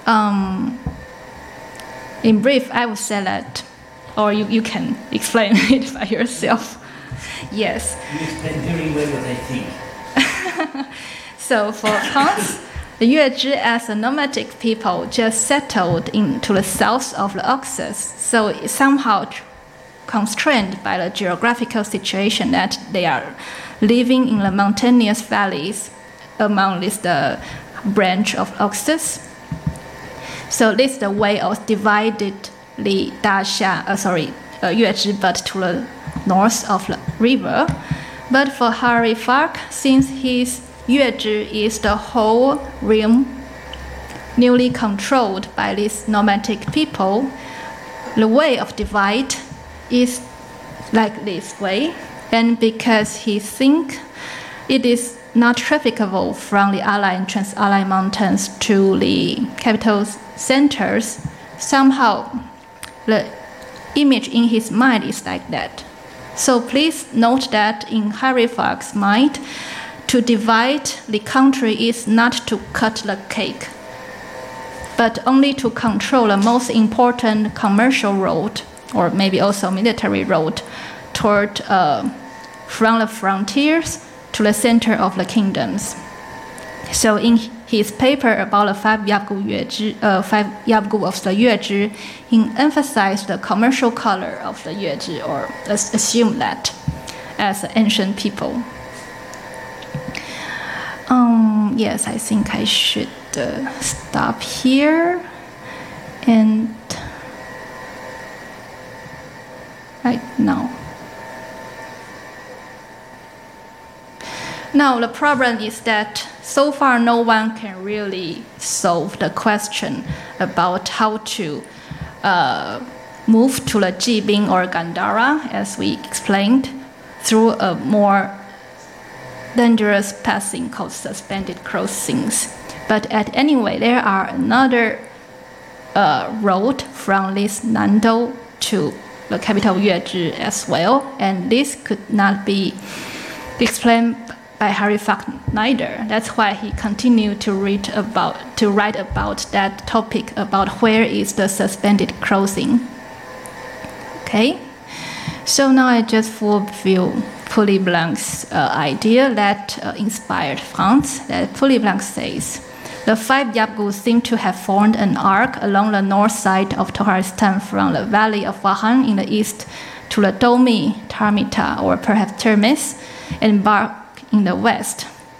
in brief, I would say that, or you can explain it by yourself. Yes. You explain very well what I think. So for Hans, the 乐之 as a nomadic people just settled into the south of the Oxus, so it's somehow constrained by the geographical situation that they are living in the mountainous valleys among this the branch of Oxus. So this is the way of divided the 乐之, but to the north of the river. But for Harry Falk, since his 乐之 is the whole realm newly controlled by these nomadic people, the way of divide is like this way. And because he thinks it is not trafficable from the Alai and Trans-Alai mountains to the capital centers, somehow the image in his mind is like that. So please note that in Harry Falk's mind, to divide the country is not to cut the cake, but only to control the most important commercial road, or maybe also military road, toward from the frontiers to the center of the kingdoms. So in his paper about the five Yabgu of the 乐之, he emphasized the commercial color of the 乐之, or assume that as an ancient people. Yes, I think I should stop here. And right now. Now the problem is that so far no one can really solve the question about how to move to the Jibing or Gandhara, as we explained, through a more dangerous passing called suspended crossings. But anyway, there are another road from this Nandou to the capital 乐之 as well, and this could not be explained by Harry Falk neither. That's why he continued to write about that topic, about where is the suspended crossing. Okay, so now I just fulfill Pouilly-Blanc's idea that inspired Franz. That Pouilly-Blanc says, the five Yabgus seem to have formed an arc along the north side of Toharistan from the valley of Wahan in the east to the Domi, Tarmita, or perhaps Termis, and Bark in the west.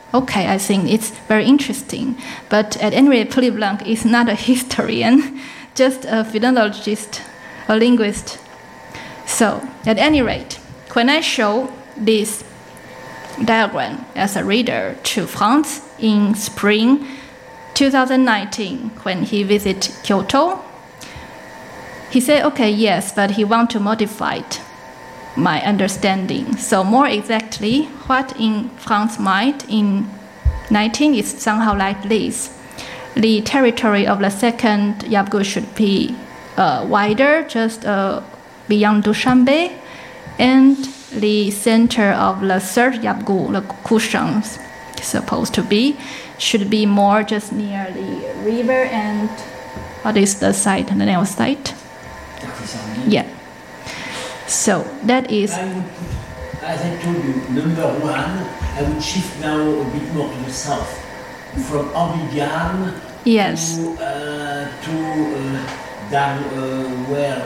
okay, I think it's very interesting. But at any rate, Philippe Blanc is not a historian, just a philologist, a linguist. So, at any rate, when I show this diagram as a reader to Franz in spring 2019, when he visited Kyoto, he said, okay, yes, but he wants to modify it. My understanding. So more exactly, what in Franz's mind in 19 is somehow like this. The territory of the second Yabgu should be wider, just beyond Dushanbe, and the center of the third Yabgu, the Kushan, supposed to be, should be more just near the river and what is the site, the name of the site? Yeah. So that is. I would, as I told you, number one, I would shift now a bit more to the south, from Abidjan Yes. to down where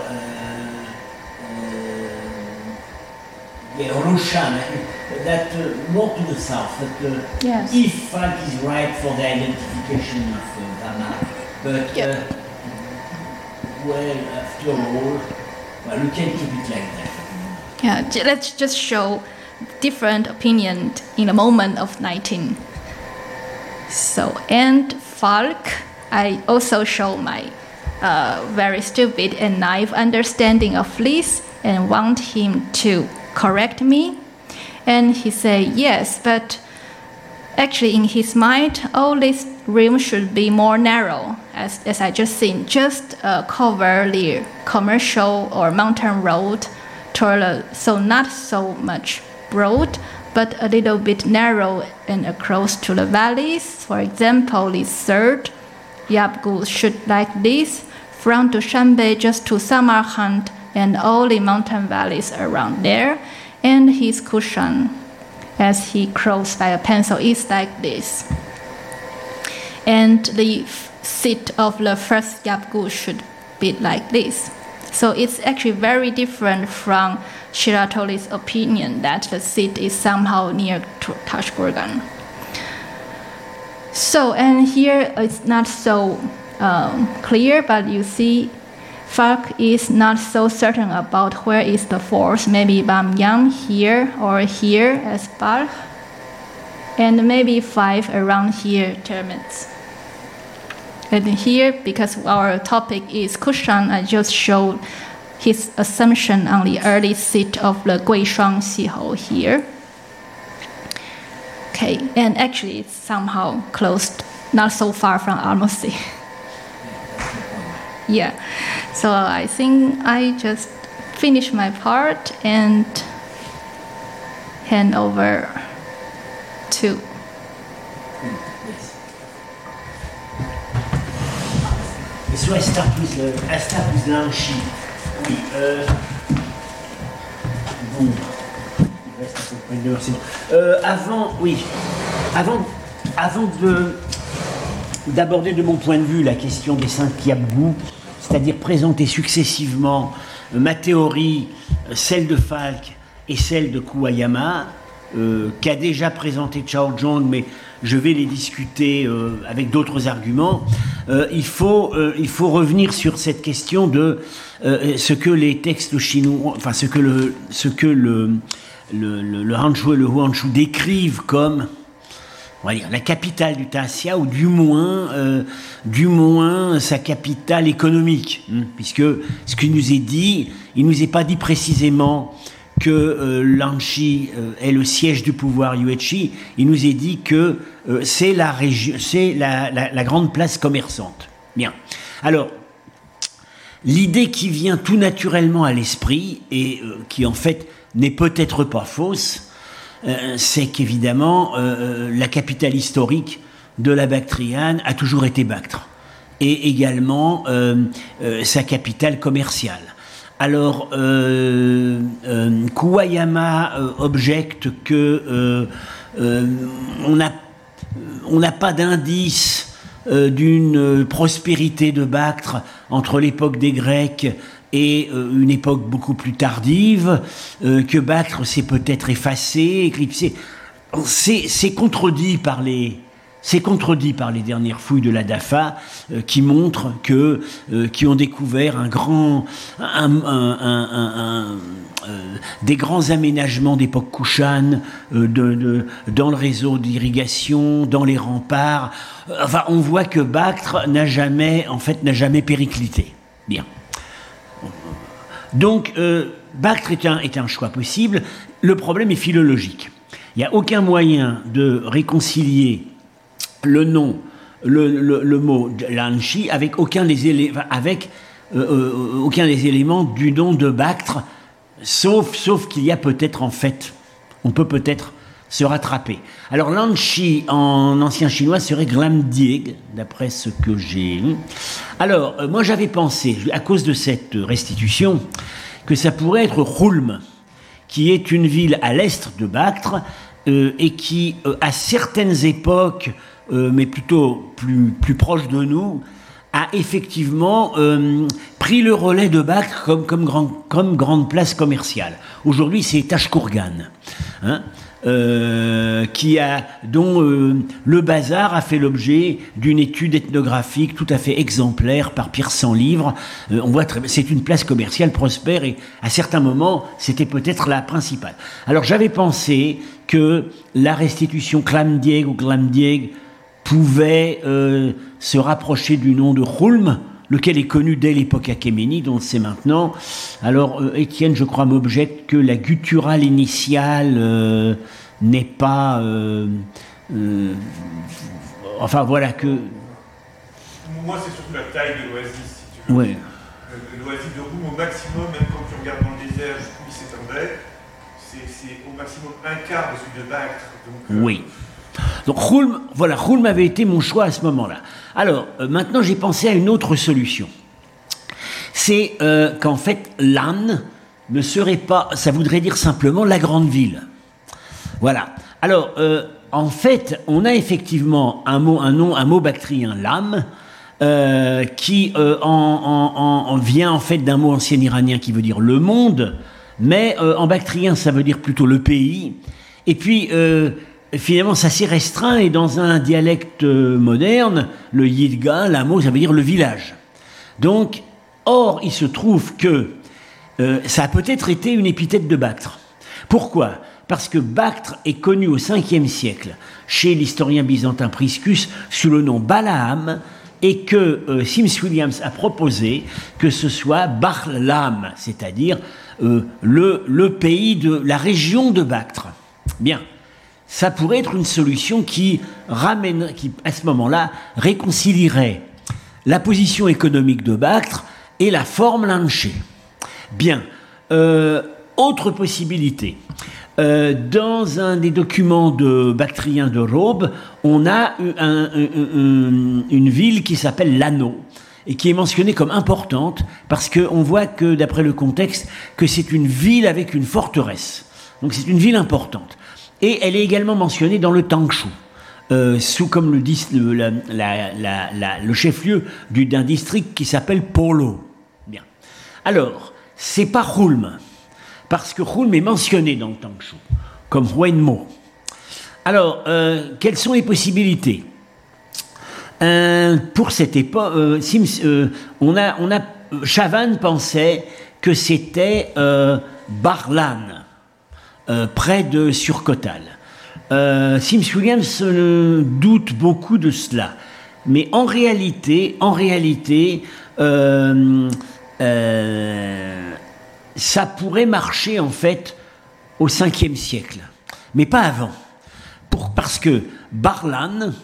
Roshan, that more to the south. That Yes. if Falk is right for the identification of Weimar, but Yeah. well, after all. Well, we can keep it like that. Yeah, let's just show different opinion in the moment of 19. So, and Falk, I also show my very stupid and naive understanding of this and want him to correct me. And he said, yes, but actually in his mind, all this rim should be more narrow, as I just seen, just cover the commercial or mountain road, so not so much broad, but a little bit narrow and across to the valleys. For example, the third Yabgu should like this, from Dushanbe just to Samarkand and all the mountain valleys around there, and his Kushan, as he crossed by a pencil, is like this. And the seat of the first Yabgu should be like this. So it's actually very different from Shiratori's opinion that the seat is somehow near to Tashkurgan. So, and here it's not so clear, but you see Falk is not so certain about where is the force. Maybe Bamyang here or here as Balch, and maybe 5 around here terminates. And here, because our topic is Kushan, I just showed his assumption on the early seat of the Guishuang Xihou here. Okay, and actually it's somehow close, not so far from Almosi. Yeah, so I think I just finish my part and hand over to. So I start with Lanchi. Oui. Bon. Il reste à peu près 1 heure, c'est bon. Avant d'aborder de mon point de vue la question des 5 Yabgu, c'est-à-dire présenter successivement ma théorie, celle de Falk et celle de Kuwayama, qu'a déjà présenté Chao Zhong, mais je vais les discuter avec d'autres arguments. Il faut revenir sur cette question de ce que les textes chinois, enfin ce que le Hanchu et le Huangshu décrivent comme, on va dire, la capitale du Taxia, ou du moins sa capitale économique, puisque ce qui nous est dit, il nous est pas dit précisément que Lanchi est le siège du pouvoir Yuezhi. Il nous est dit que c'est la région, c'est la grande place commerçante. Bien. Alors, l'idée qui vient tout naturellement à l'esprit et qui en fait n'est peut-être pas fausse, c'est qu'évidemment la capitale historique de la Bactriane a toujours été Bactre, et également sa capitale commerciale. Alors, Kuwayama objecte que on n'a pas d'indice d'une prospérité de Bactre entre l'époque des Grecs et une époque beaucoup plus tardive, que Bactre s'est peut-être effacé, éclipsé. c'est contredit par les dernières fouilles de la DAFA qui montrent qui ont découvert des grands aménagements d'époque Kushan dans le réseau d'irrigation, dans les remparts. Enfin, on voit que Bactre n'a jamais périclité. Bien. Donc, Bactre est un choix possible. Le problème est philologique. Il n'y a aucun moyen de réconcilier le nom, le mot Lanchi avec aucun des éléments du nom de Bactre, sauf qu'il y a peut-être on peut peut-être se rattraper. Alors Lanchi en ancien chinois serait Glamdieg, d'après ce que j'ai lu. Alors moi j'avais pensé, à cause de cette restitution, que ça pourrait être Hulm, qui est une ville à l'est de Bactre et qui, à certaines époques, mais plutôt plus proche de nous, a effectivement pris le relais de Bactre comme grande place commerciale. Aujourd'hui, c'est Tashkourgan, dont le bazar a fait l'objet d'une étude ethnographique tout à fait exemplaire par Pierre Centlivre. On voit c'est une place commerciale prospère et à certains moments, c'était peut-être la principale. Alors j'avais pensé que la restitution Clamdieg ou Glamdieg pouvait se rapprocher du nom de Hulm, lequel est connu dès l'époque achéménide, on le sait maintenant. Alors, Étienne, je crois, m'objecte que la gutturale initiale n'est pas... enfin, voilà que... Moi, c'est surtout la taille de l'oasis, si tu veux. Ouais. L'oasis de Hulm, au maximum, même quand tu regardes dans le désert jusqu'où il s'étendait, c'est au maximum un quart de celui de Bactre. Donc, oui. Donc Hulm avait été mon choix à ce moment-là. Alors, maintenant j'ai pensé à une autre solution. C'est qu'en fait, Lan ne serait pas, ça voudrait dire simplement la grande ville. Voilà. Alors, en fait, on a effectivement un mot bactrien, Lam, qui vient en fait d'un mot ancien iranien qui veut dire le monde, mais en bactrien ça veut dire plutôt le pays. Et puis finalement, ça s'est restreint et dans un dialecte moderne, le yidga, l'amo, ça veut dire le village. Donc, or, il se trouve que ça a peut-être été une épithète de Bactre. Pourquoi ? Parce que Bactre est connu au 5e siècle chez l'historien byzantin Priscus sous le nom Balaam et que Sims Williams a proposé que ce soit Barlam, c'est-à-dire le pays de la région de Bactre. Bien. Ça pourrait être une solution qui, à ce moment-là, réconcilierait la position économique de Bactre et la forme lanchée. Bien. Autre possibilité. Dans un des documents bactriens de Rhodes, on a une ville qui s'appelle Lano et qui est mentionnée comme importante parce qu'on voit que, d'après le contexte, que c'est une ville avec une forteresse. Donc c'est une ville importante. Et elle est également mentionnée dans le Tangshu, comme le dit le chef-lieu d'un district qui s'appelle Polo. Bien. Alors, c'est pas Hulm, parce que Hulm est mentionné dans le Tangshu, comme Huenmo. Alors, quelles sont les possibilités ? Pour cette époque, Chavannes pensait que c'était Barlan, près de Surcotal. Sims Williams doute beaucoup de cela, mais en réalité, ça pourrait marcher en fait au 5e siècle, mais pas avant, parce que Barlan,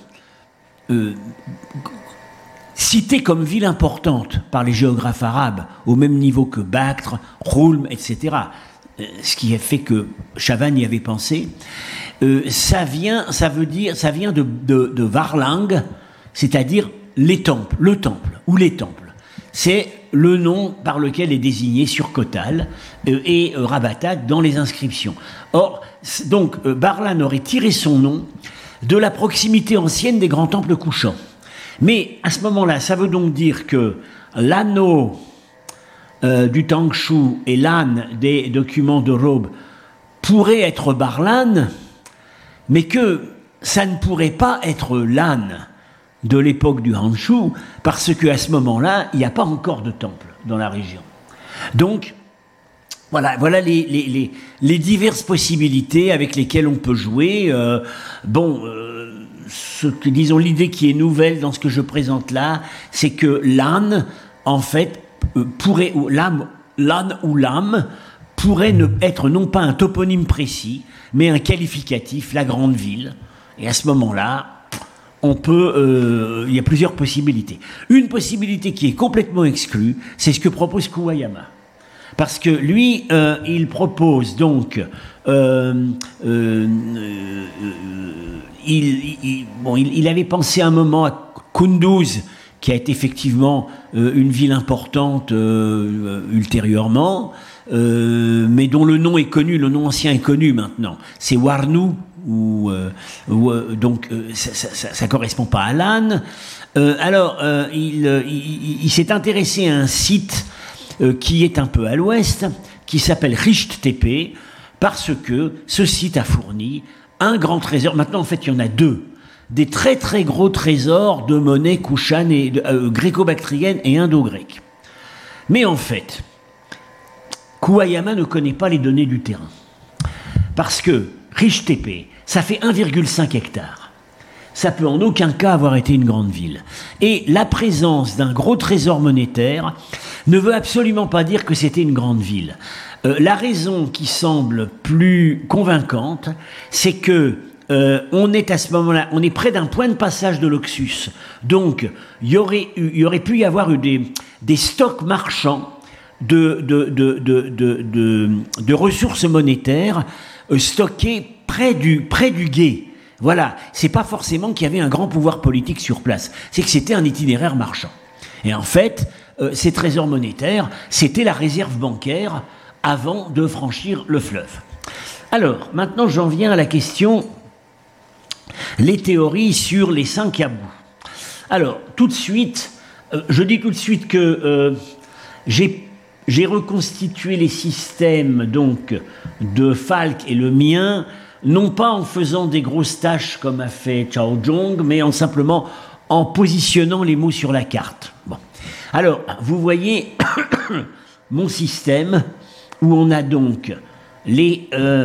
cité comme ville importante par les géographes arabes, au même niveau que Bactre, Hulm, etc., ce qui a fait que Chavannes y avait pensé, ça vient de Varlang, c'est-à-dire les temples, le temple ou les temples. C'est le nom par lequel est désigné Surcotal et Rabatak dans les inscriptions. Or, donc, Barlan aurait tiré son nom de la proximité ancienne des grands temples couchants. Mais à ce moment-là, ça veut donc dire que l'anneau du Tangshu et l'âne des documents de Rhodes pourrait être Barlan, mais que ça ne pourrait pas être l'âne de l'époque du Hanshu, parce qu'à ce moment-là, il n'y a pas encore de temple dans la région. Donc, voilà les diverses possibilités avec lesquelles on peut jouer. Disons, l'idée qui est nouvelle dans ce que je présente là, c'est que l'âne, en fait, l'âne ou l'âme pourrait être non pas un toponyme précis, mais un qualificatif, la grande ville. Et à ce moment-là, il y a plusieurs possibilités. Une possibilité qui est complètement exclue, c'est ce que propose Kuwayama. Parce que lui, il propose donc, il avait pensé un moment à Kunduz, qui a été effectivement une ville importante ultérieurement, mais dont le nom est connu, le nom ancien est connu maintenant. C'est Warnu, donc ça correspond pas à l'âne. Il s'est intéressé à un site qui est un peu à l'ouest, qui s'appelle Risht Tepe, parce que ce site a fourni un grand trésor. Maintenant, en fait, il y en a deux. Des très très gros trésors de monnaie kushan et gréco-bactrienne et indo-grecque. Mais en fait, Kuwayama ne connaît pas les données du terrain. Parce que Risht Tepe, ça fait 1,5 hectare. Ça peut en aucun cas avoir été une grande ville. Et la présence d'un gros trésor monétaire ne veut absolument pas dire que c'était une grande ville. La raison qui semble plus convaincante, c'est que on est à ce moment-là, on est près d'un point de passage de l'Oxus. Donc, il y aurait pu y avoir des stocks marchands de ressources monétaires stockées près du gué. Voilà, c'est pas forcément qu'il y avait un grand pouvoir politique sur place, c'est que c'était un itinéraire marchand. Et en fait, ces trésors monétaires, c'était la réserve bancaire avant de franchir le fleuve. Alors, maintenant j'en viens à la question, les théories sur les 5 yabgous. Alors, tout de suite, je dis tout de suite que j'ai reconstitué les systèmes donc de Falk et le mien, non pas en faisant des grosses tâches comme a fait Chao Zhong, mais simplement en positionnant les mots sur la carte. Bon. Alors, vous voyez mon système où on a donc les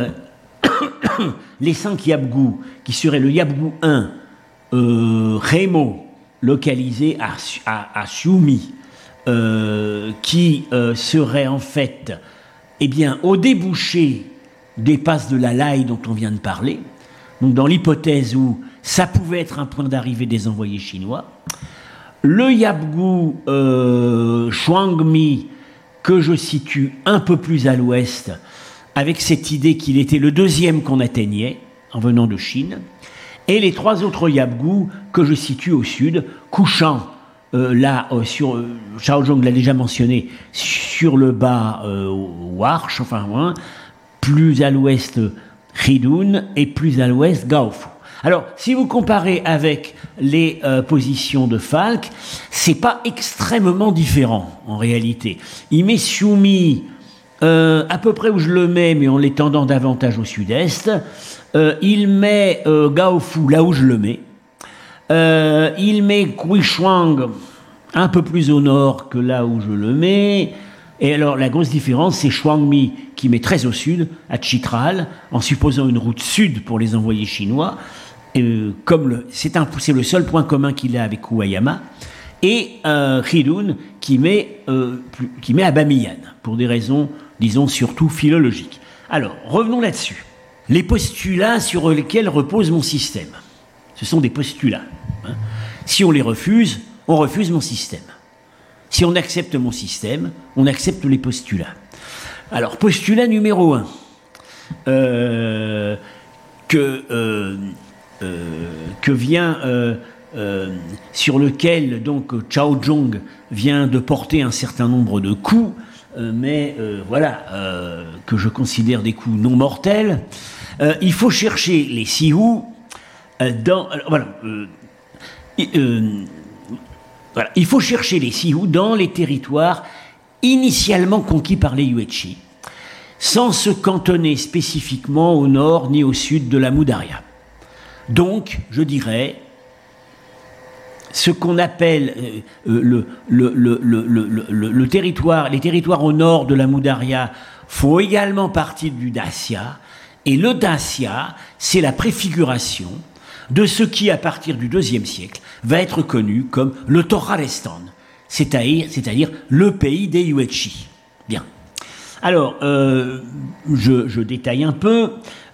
5 yabgous qui seraient le yabgou 1, Remo, localisé à Xiumi, qui serait en fait au débouché des passes de la Lai dont on vient de parler, donc dans l'hypothèse où ça pouvait être un point d'arrivée des envoyés chinois. Le yabgou Shuangmi, que je situe un peu plus à l'ouest, avec cette idée qu'il était le deuxième qu'on atteignait en venant de Chine, et les 3 autres yabgous que je situe au sud, couchant sur Chao Zhong l'a déjà mentionné, sur le bas Warsh, plus à l'ouest Ridun et plus à l'ouest Gaofu. Alors, si vous comparez avec les positions de Falk, c'est pas extrêmement différent en réalité. Il met Xiumi à peu près où je le mets, mais en l'étendant davantage au sud-est. Il met Gaofu là où je le mets. Il met Guishuang un peu plus au nord que là où je le mets. Et alors, la grosse différence, c'est Shuangmi qui met très au sud, à Chitral, en supposant une route sud pour les envoyés chinois, c'est le seul point commun qu'il a avec Kuwayama, et Ridun qui met à Bamiyan, pour des raisons, disons, surtout philologiques. Alors, revenons là-dessus. Les postulats sur lesquels repose mon système. Ce sont des postulats. Si on les refuse, on refuse mon système. Si on accepte mon système, on accepte les postulats. Alors, postulat numéro 1, sur lequel donc Chao Zhong vient de porter un certain nombre de coups, que je considère des coups non mortels. Il faut chercher les Sihu il faut chercher les Sihu dans les territoires initialement conquis par les Yuezhi, sans se cantonner spécifiquement au nord ni au sud de la Mudaria. Donc, je dirais, ce qu'on appelle le territoire, les territoires au nord de la Moudaria font également partie du Dacia, et le Dacia, c'est la préfiguration de ce qui, à partir du IIe siècle, va être connu comme le Torarestan, c'est-à-dire le pays des Yuezhi. Bien. Alors, je détaille un peu.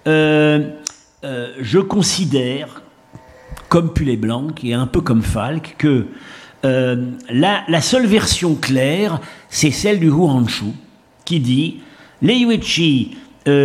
Je considère, comme Pulet-Blanc et un peu comme Falk, que la seule version claire, c'est celle du Huangshu, qui dit les Yuezhi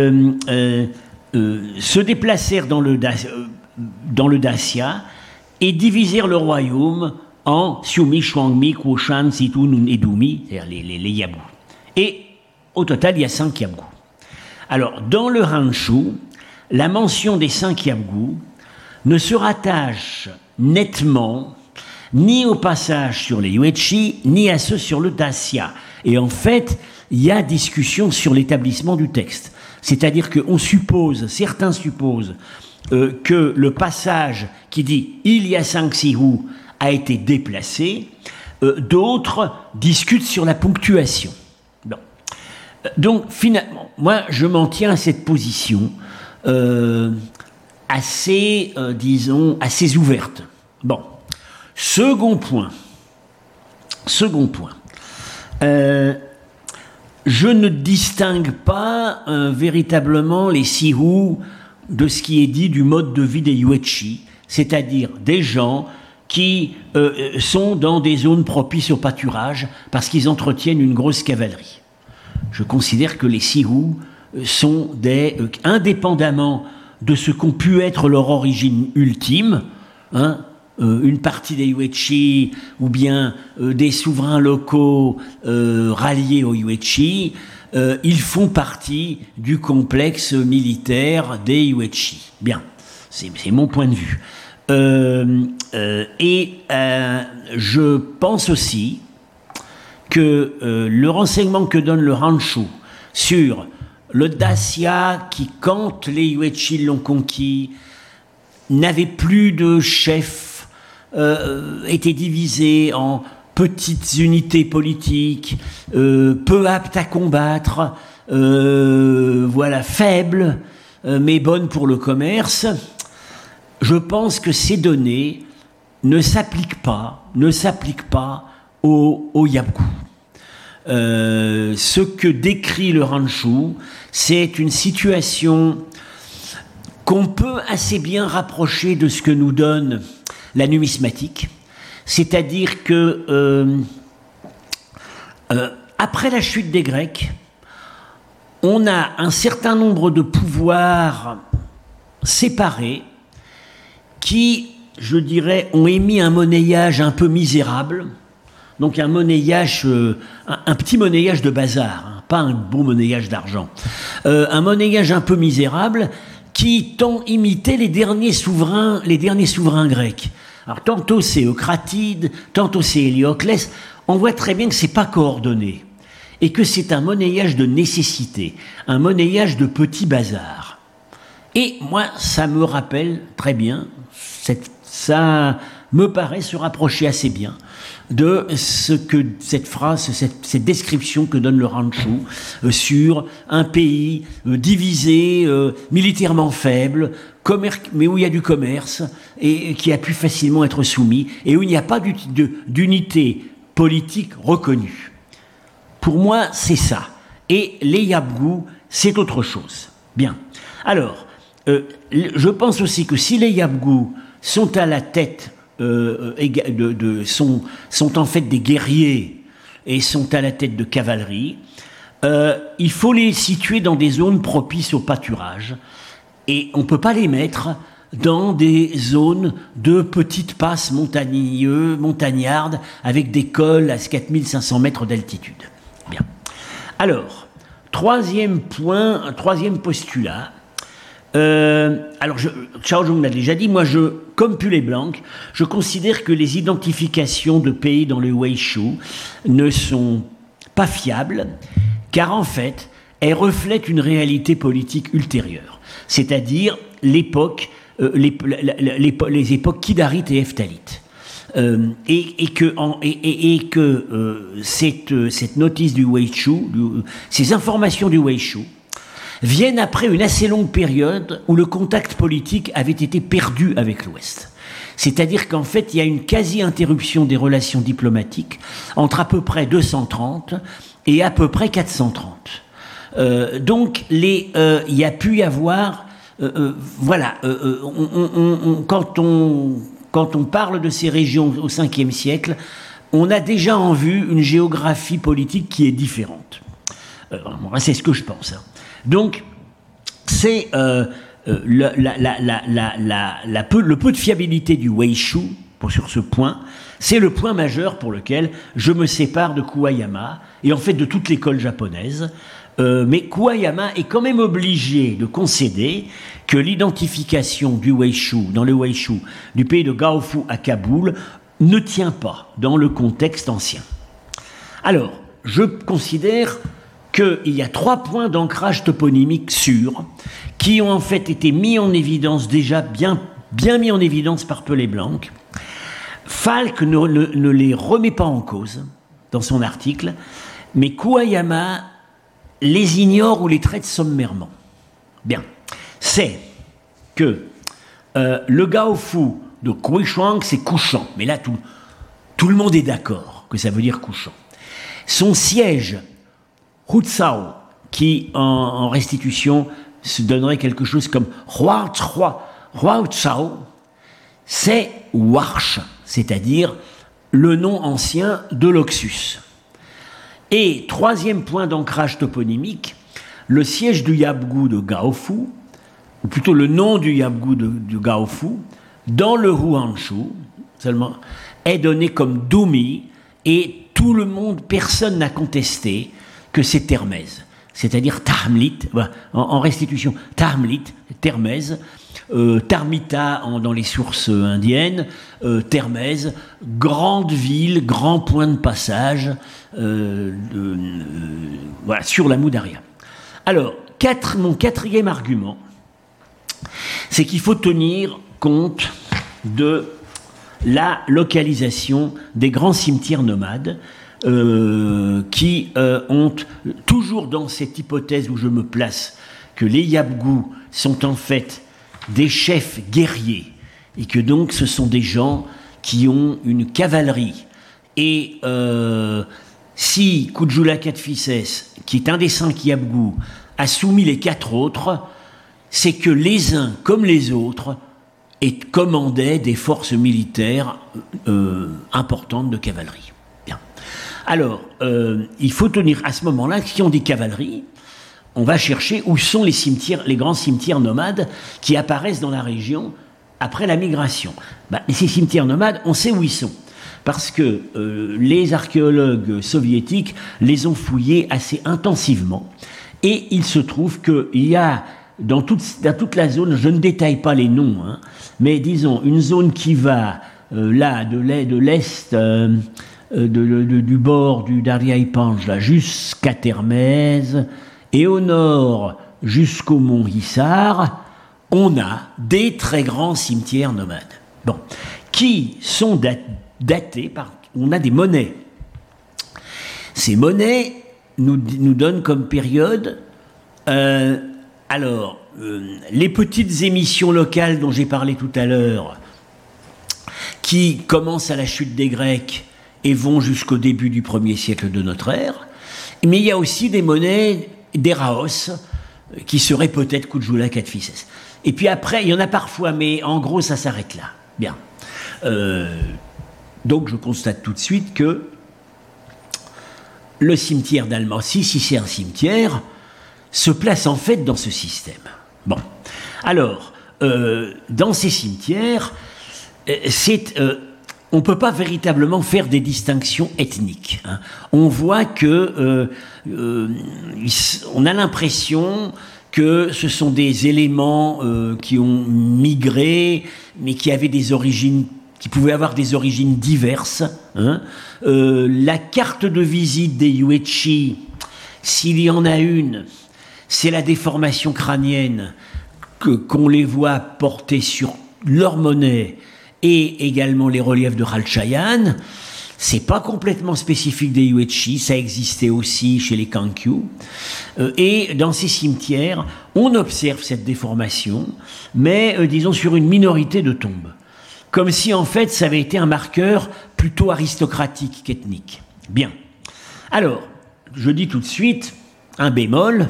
se déplacèrent dans le Dacia et divisèrent le royaume en Xiumi, Shuangmi, Quoshan, Situn et Dumi, c'est-à-dire les Yabgu. Et au total, il y a 5 Yabgu. Alors, dans le Hanshu, la mention des 5 Yabgu ne se rattache nettement ni au passage sur les Yuezhi, ni à ceux sur le Dacia. Et en fait, il y a discussion sur l'établissement du texte. C'est-à-dire qu'on suppose, certains supposent, que le passage qui dit « il y a 5 Sihu » a été déplacé, d'autres discutent sur la ponctuation. Bon. Donc, finalement, moi, je m'en tiens à cette position assez, disons, assez ouverte. Bon. Second point. Je ne distingue pas véritablement les Sihu de ce qui est dit du mode de vie des Yuezhi, c'est-à-dire des gens qui sont dans des zones propices au pâturage parce qu'ils entretiennent une grosse cavalerie. Je considère que les Sihu sont indépendamment de ce qu'ont pu être leur origine ultime, hein, une partie des Yuezhi ou bien des souverains locaux ralliés aux Yuezhi, ils font partie du complexe militaire des Yuezhi. Bien, c'est mon point de vue. Je pense aussi que le renseignement que donne le Hanshu sur le Dacia qui, quand les Yuezhi l'ont conquis, n'avait plus de chef, était divisé en petites unités politiques, peu aptes à combattre, voilà, faibles, mais bonnes pour le commerce. Je pense que ces données ne s'appliquent pas aux Yabgu. Ce que décrit le Hanshu, c'est une situation qu'on peut assez bien rapprocher de ce que nous donne la numismatique, c'est-à-dire que après la chute des Grecs, on a un certain nombre de pouvoirs séparés qui, je dirais, ont émis un monnayage un peu misérable, donc un monnayage, un petit monnayage de bazar, hein, pas un beau monnayage d'argent, un monnayage un peu misérable qui tend à imiter les derniers souverains grecs. Alors tantôt c'est Eucratide, tantôt c'est Hélioclès. On voit très bien que c'est pas coordonné et que c'est un monnayage de nécessité, un monnayage de petit bazar. Et moi, ça me rappelle très bien, ça me paraît se rapprocher assez bien de ce que cette phrase, cette description que donne le Hanshu sur un pays divisé, militairement faible, mais où il y a du commerce et qui a pu facilement être soumis et où il n'y a pas d'unité politique reconnue. Pour moi, c'est ça. Et les Yabgu, c'est autre chose. Bien. Alors, je pense aussi que si les Yabgu sont à la tête, sont en fait des guerriers et sont à la tête de cavalerie, il faut les situer dans des zones propices au pâturage. Et on ne peut pas les mettre dans des zones de petites passes montagnardes avec des cols à 4500 mètres d'altitude. Bien. Alors, troisième postulat. Xiao Zhong l'a déjà dit, moi, comme Pulet-Blanc, je considère que les identifications de pays dans le Weishu ne sont pas fiables, car en fait, elles reflètent une réalité politique ultérieure. C'est-à-dire l'époque les époques kidarites et hephthalites. Cette notice du Weishu, ces informations du Weishu, viennent après une assez longue période où le contact politique avait été perdu avec l'Ouest. C'est-à-dire qu'en fait, il y a une quasi-interruption des relations diplomatiques entre à peu près 230 et à peu près 430. Donc, il y a pu y avoir... Quand on parle de ces régions au 5e siècle, on a déjà en vue une géographie politique qui est différente. C'est ce que je pense. Donc, c'est le peu de fiabilité du Weishu sur ce point, c'est le point majeur pour lequel je me sépare de Kuwayama et en fait de toute l'école japonaise. Mais Kuwayama est quand même obligé de concéder que l'identification du Weishu, dans le Weishu, du pays de Gaofu à Kaboul, ne tient pas dans le contexte ancien. Alors, je considère qu'il y a 3 points d'ancrage toponymique sûrs qui ont en fait été mis en évidence, déjà bien mis en évidence par Pelé-Blanc. Falk ne les remet pas en cause dans son article, mais Kuwayama les ignore ou les traite sommairement. Bien. C'est que le Gaofu de Kuishuang, c'est couchant. Mais là, tout le monde est d'accord que ça veut dire couchant. Son siège, Hutsao, qui en restitution se donnerait quelque chose comme Huaotsao, c'est Warsh, c'est-à-dire le nom ancien de l'Oxus. Et 3e point d'ancrage toponymique, le siège du Yabgu de Gaofu, ou plutôt le nom du Yabgu de Gaofu, dans le Huangshu, seulement, est donné comme Dumi, et tout le monde, personne n'a contesté que c'est Termez, c'est-à-dire Tarmlit, en restitution, Tarmlit, Termez, Tarmita dans les sources indiennes, Termez, grande ville, grand point de passage sur la Moudaria. Alors, mon 4e argument, c'est qu'il faut tenir compte de la localisation des grands cimetières nomades qui ont, toujours dans cette hypothèse où je me place, que les Yabgu sont en fait des chefs guerriers et que donc ce sont des gens qui ont une cavalerie. Et si Kujula Kadphises, qui est un des 5 Yabgu, a soumis les 4 autres, c'est que les uns comme les autres commandaient des forces militaires importantes de cavalerie. Bien. Alors, il faut tenir à ce moment-là, si on dit cavalerie, on va chercher où sont les grands cimetières nomades qui apparaissent dans la région après la migration. Ces cimetières nomades, on sait où ils sont, parce que les archéologues soviétiques les ont fouillés assez intensivement, et il se trouve qu'il y a dans toute la zone, je ne détaille pas les noms, mais disons une zone qui va de l'est du bord du Daryaipanj jusqu'à Termez, et au nord jusqu'au mont Hissar, on a des très grands cimetières nomades. Bon, qui sont datés par... On a des monnaies. Ces monnaies nous donnent comme période... les petites émissions locales dont j'ai parlé tout à l'heure, qui commencent à la chute des Grecs et vont jusqu'au début du 1er siècle de notre ère, mais il y a aussi des monnaies d'Eraos, qui seraient peut-être Kujula Kadphises. Et puis après, il y en a parfois, mais en gros, ça s'arrête là. Bien. Donc je constate tout de suite que le cimetière d'Almasy, si c'est un cimetière, se place en fait dans ce système. Bon. Alors, dans ces cimetières, on ne peut pas véritablement faire des distinctions ethniques. On voit que on a l'impression que ce sont des éléments qui ont migré, mais qui avaient des origines, qui pouvaient avoir des origines diverses. La carte de visite des Yuechi, s'il y en a une, c'est la déformation crânienne qu'on les voit porter sur leur monnaie et également les reliefs de Chalchayan. C'est pas complètement spécifique des Yuezhi, ça existait aussi chez les Kankyu. Et dans ces cimetières, on observe cette déformation, mais disons sur une minorité de tombes. Comme si en fait ça avait été un marqueur plutôt aristocratique qu'ethnique. Bien. Alors, je dis tout de suite, un bémol,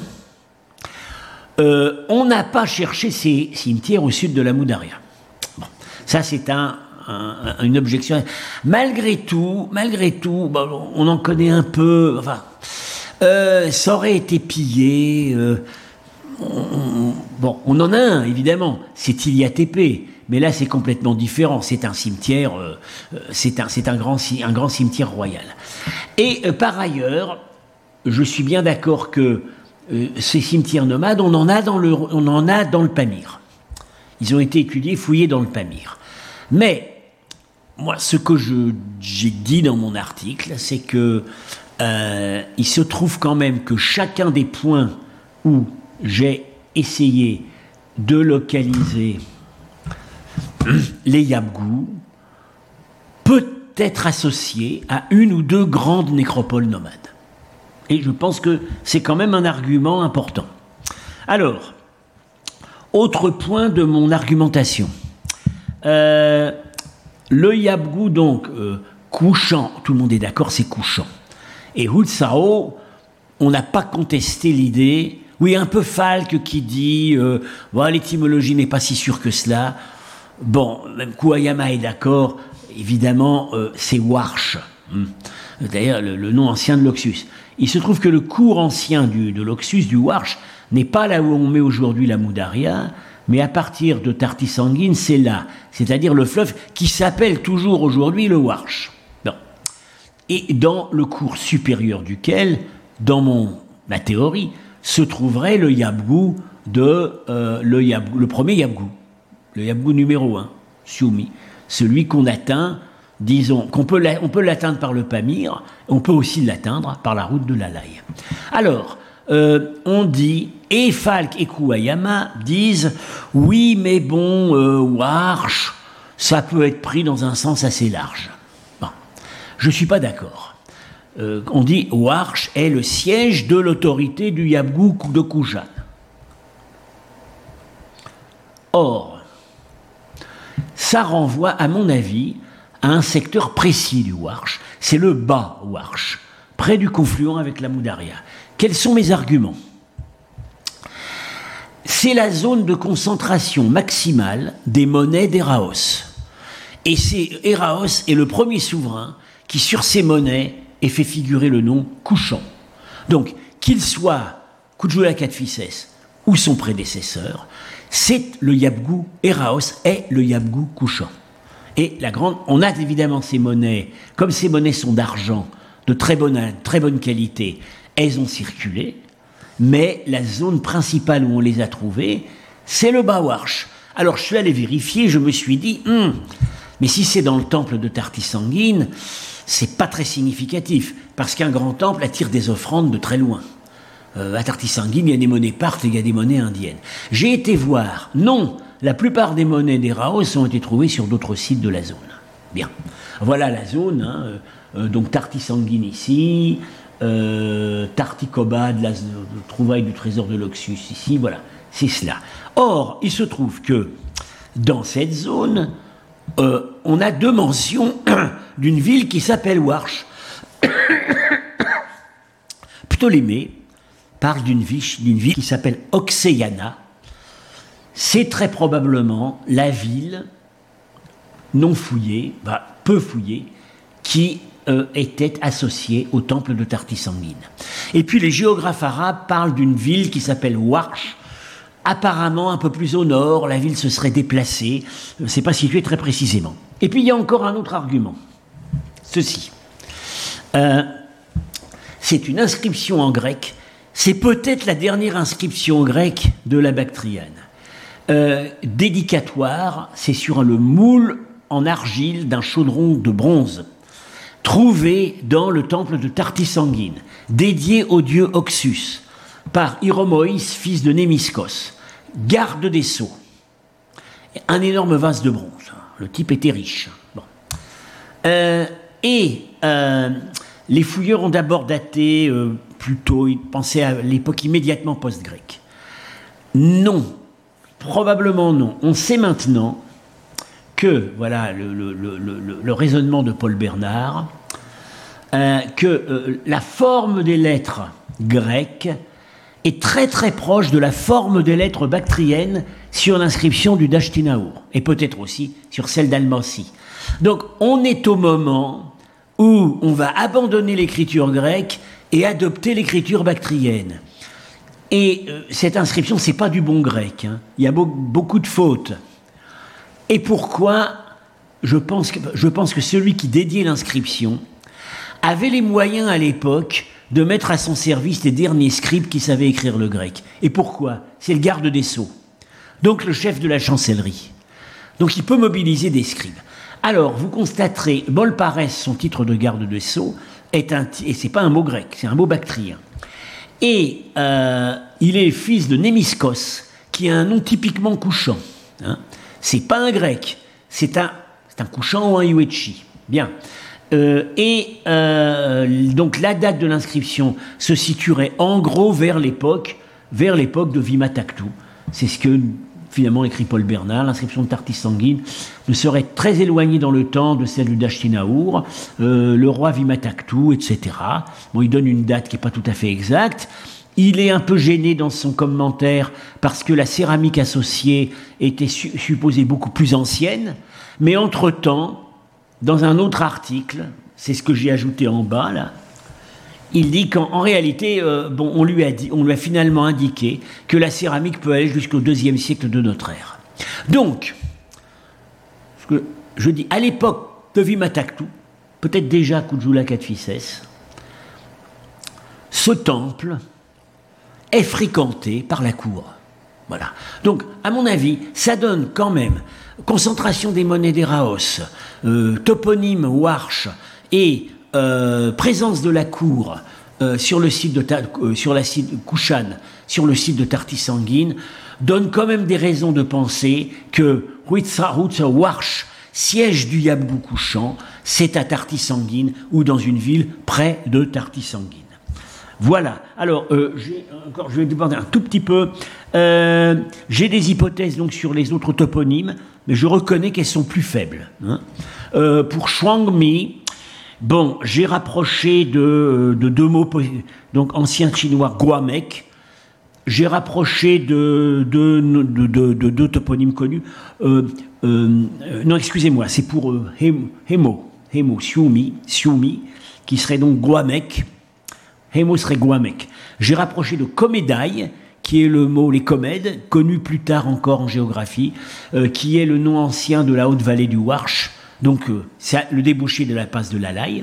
on n'a pas cherché ces cimetières au sud de la Moudaria. Bon, ça c'est une objection. Malgré tout, bon, on en connaît un peu, enfin, ça aurait été pillé, bon, on en a un, évidemment, c'est Tilia Tepe, mais là c'est complètement différent, c'est un cimetière, c'est un grand cimetière royal. Et par ailleurs, je suis bien d'accord que ces cimetières nomades, on en a dans le Pamir. Ils ont été étudiés, fouillés dans le Pamir. Mais moi, ce que j'ai dit dans mon article, c'est que il se trouve quand même que chacun des points où j'ai essayé de localiser les Yabgou peut être associé à une ou deux grandes nécropoles nomades. Et je pense que c'est quand même un argument important. Alors, autre point de mon argumentation. Le Yabgou, donc, couchant, tout le monde est d'accord, c'est couchant. Et Hulsao, on n'a pas contesté l'idée, oui, un peu Falk qui dit, voilà, l'étymologie n'est pas si sûre que cela. Bon, même Kuwayama est d'accord, évidemment, c'est Warsh. D'ailleurs, le nom ancien de l'Oxus. Il se trouve que le cours ancien de l'Oxus, du Warsh, n'est pas là où on met aujourd'hui la Moudaria, mais à partir de Tarti-Sanguine, c'est là. C'est-à-dire le fleuve qui s'appelle toujours aujourd'hui le Warsh. Bon. Et dans le cours supérieur duquel, dans ma théorie, se trouverait le Yabgou le premier Yabgou. Le Yabgou numéro 1, Xiumi. Celui qu'on atteint, disons, on peut l'atteindre par le Pamir, on peut aussi l'atteindre par la route de l'Alaï. Alors, on dit, et Falk et Kuwayama disent, oui, mais bon, Warsh, ça peut être pris dans un sens assez large. Bon, je ne suis pas d'accord. On dit, Warsh est le siège de l'autorité du Yabgou de Kujan. Or, ça renvoie, à mon avis, à un secteur précis du Warsh, c'est le bas Warsh, près du confluent avec la Moudaria. Quels sont mes arguments ? C'est la zone de concentration maximale des monnaies d'Eraos. Et Eraos est le premier souverain qui, sur ses monnaies, ait fait figurer le nom Couchant. Donc, qu'il soit Kujula Kadphises ou son prédécesseur, c'est le Yabgou, Eraos est le Yabgou Couchant. Et on a évidemment ces monnaies, comme ces monnaies sont d'argent, de très bonne qualité, elles ont circulé, mais la zone principale où on les a trouvées, c'est le Bas-Warsh. Alors je suis allé vérifier, je me suis dit, mais si c'est dans le temple de Tarti-Sanguine, c'est pas très significatif, parce qu'un grand temple attire des offrandes de très loin. À Tarti-Sanguine, il y a des monnaies parthes et il y a des monnaies indiennes. J'ai été voir, non, la plupart des monnaies des Raos ont été trouvées sur d'autres sites de la zone. Bien, voilà la zone, donc Tarti-Sanguine ici, Tarti-Koba, de la trouvaille du trésor de l'Oxus ici, voilà, c'est cela. Or, il se trouve que dans cette zone, on a deux mentions d'une ville qui s'appelle Warsh. Ptolémée parle d'une ville qui s'appelle Oxéiana. C'est très probablement la ville non fouillée, peu fouillée, qui était associée au temple de Tarti-Sanguine. Et puis les géographes arabes parlent d'une ville qui s'appelle Warsh. Apparemment, un peu plus au nord, la ville se serait déplacée. C'est pas situé très précisément. Et puis il y a encore un autre argument. Ceci. C'est une inscription en grec. C'est peut-être la dernière inscription grecque de la Bactriane. Dédicatoire, c'est sur le moule en argile d'un chaudron de bronze, trouvé dans le temple de Tarti-Sanguine, dédié au dieu Oxus, par Hiromoïs, fils de Némiscos, garde des sceaux, un énorme vase de bronze. Le type était riche. Bon. Les fouilleurs ont d'abord daté plutôt, ils pensaient à l'époque immédiatement post-grecque. Non, probablement non. On sait maintenant que, voilà le raisonnement de Paul Bernard, que la forme des lettres grecques est très très proche de la forme des lettres bactriennes sur l'inscription du Dashtinaour, et peut-être aussi sur celle d'Almasy. Donc on est au moment où on va abandonner l'écriture grecque et adopter l'écriture bactrienne. Et cette inscription, c'est pas du bon grec, hein. Il y a beaucoup de fautes. Et pourquoi ? Je pense que celui qui dédiait l'inscription avait les moyens à l'époque de mettre à son service les derniers scribes qui savaient écrire le grec. Et pourquoi ? C'est le garde des sceaux, donc le chef de la chancellerie. Donc il peut mobiliser des scribes. Alors, vous constaterez, Bolparès, son titre de garde des sceaux, et c'est pas un mot grec, c'est un mot bactrien. Et il est fils de Némiscos, qui a un nom typiquement couchant. Hein. C'est pas un grec, c'est un couchant ou un yuechi. Bien. Donc la date de l'inscription se situerait en gros vers l'époque de Vimataktu. C'est ce que finalement écrit Paul Bernard. L'inscription de Tartis sanguine ne serait très éloignée dans le temps de celle du Dashtinaour, le roi Vimataktu, etc. Bon, il donne une date qui n'est pas tout à fait exacte. Il est un peu gêné dans son commentaire parce que la céramique associée était supposée beaucoup plus ancienne, mais entre-temps, dans un autre article, c'est ce que j'ai ajouté en bas là, il dit qu'en réalité, on lui a finalement indiqué que la céramique peut aller jusqu'au IIe siècle de notre ère. Donc, ce que je dis, à l'époque de Vimataktu, peut-être déjà Kujula Kadphises, ce temple est fréquenté par la cour. Voilà. Donc, à mon avis, ça donne quand même concentration des monnaies des Raos, toponyme Warsh et présence de la cour sur le site sur la site Kushan, sur le site de Tartis sanguine, donne quand même des raisons de penser que Huitzra Warsh, siège du Yabgou Kushan, c'est à Tartis sanguine ou dans une ville près de Tartis sanguine. Voilà. Alors, je vais demander un tout petit peu. J'ai des hypothèses donc sur les autres toponymes, mais je reconnais qu'elles sont plus faibles. Hein. Pour Shuangmi, bon, j'ai rapproché de deux mots, donc ancien chinois Guamek. J'ai rapproché de deux toponymes connus. Non, excusez-moi, c'est pour Hemo, Xiumi, qui serait donc Guamek. Hemo serait Guamek. J'ai rapproché de Comedai, qui est le mot les comèdes, connu plus tard encore en géographie, qui est le nom ancien de la haute vallée du Warsh, donc c'est le débouché de la passe de l'Alaï.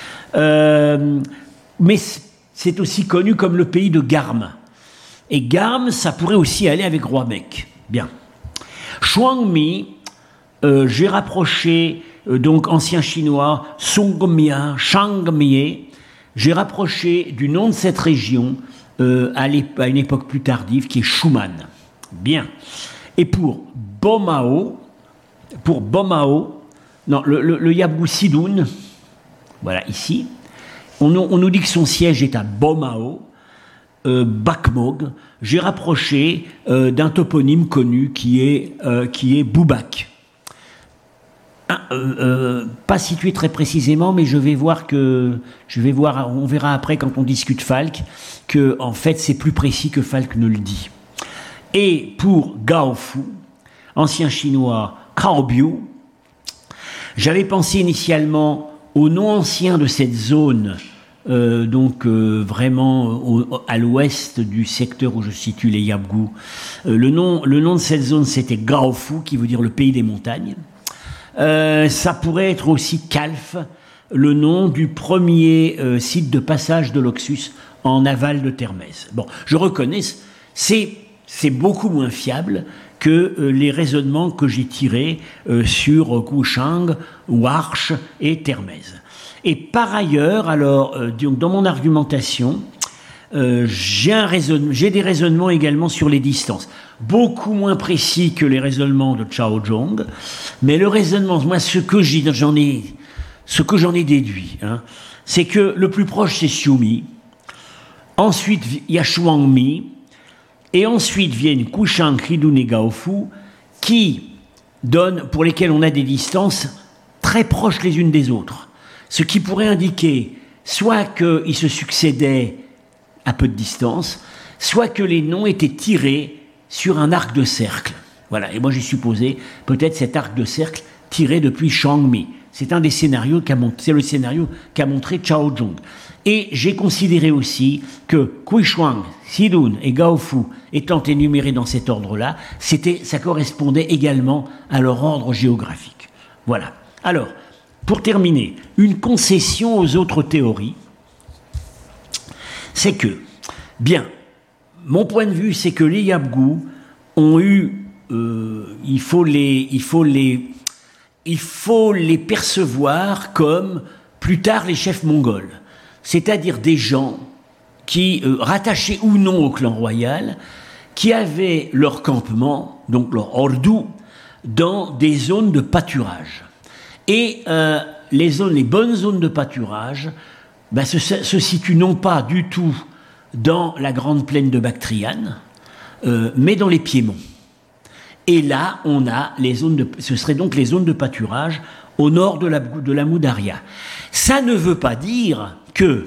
Mais c'est aussi connu comme le pays de Garm. Et Garm, ça pourrait aussi aller avec Guamek. Bien. Shuangmi, j'ai rapproché, donc ancien chinois, Songmia, Shangmie. J'ai rapproché du nom de cette région à une époque plus tardive qui est Shuman. Bien. Et pour Bomao, non, le Yabgou Sidoun, voilà ici, on nous dit que son siège est à Bomao, Bakmog. J'ai rapproché d'un toponyme connu qui est Boubak. Pas situé très précisément, mais on verra après quand on discute Falk que en fait c'est plus précis que Falk ne le dit. Et pour Gaofu, ancien chinois Kaobiu, j'avais pensé initialement au nom ancien de cette zone, vraiment à l'ouest du secteur où je situe les Yabgou. Le nom de cette zone c'était Gaofu, qui veut dire le pays des montagnes. Ça pourrait être aussi Kalf, le nom du premier site de passage de l'Oxus en aval de Termez. Bon, je reconnais, c'est beaucoup moins fiable que les raisonnements que j'ai tirés sur Kushang, Warsh et Termez. Et par ailleurs, alors, dans mon argumentation, j'ai des raisonnements également sur les distances, beaucoup moins précis que les raisonnements de Chao Zhong, mais le raisonnement, moi, ce que j'en ai déduit, hein, c'est que le plus proche c'est Xiumi, ensuite il y a Shuangmi, et ensuite viennent Kushang, Hidun et Gaofu, pour lesquels on a des distances très proches les unes des autres, ce qui pourrait indiquer soit qu'ils se succédaient à peu de distance, soit que les noms étaient tirés sur un arc de cercle. Voilà, et moi j'ai supposé peut-être cet arc de cercle tiré depuis Shangmi. C'est un des scénarios c'est le scénario qu'a montré Chao Zhong. Et j'ai considéré aussi que Kuishuang, Sidun et Gaofu étant énumérés dans cet ordre-là, ça correspondait également à leur ordre géographique. Voilà. Alors, pour terminer, une concession aux autres théories, c'est que, bien, mon point de vue, c'est que les Yabgu ont eu, il faut les percevoir comme plus tard les chefs mongols, c'est-à-dire des gens qui, rattachés ou non au clan royal, qui avaient leur campement, donc leur ordu, dans des zones de pâturage. Et les bonnes zones de pâturage se situent non pas du tout dans la grande plaine de Bactriane, mais dans les Piémonts. Et là, on a ce seraient donc les zones de pâturage au nord de la Moudaria. Ça ne veut pas dire que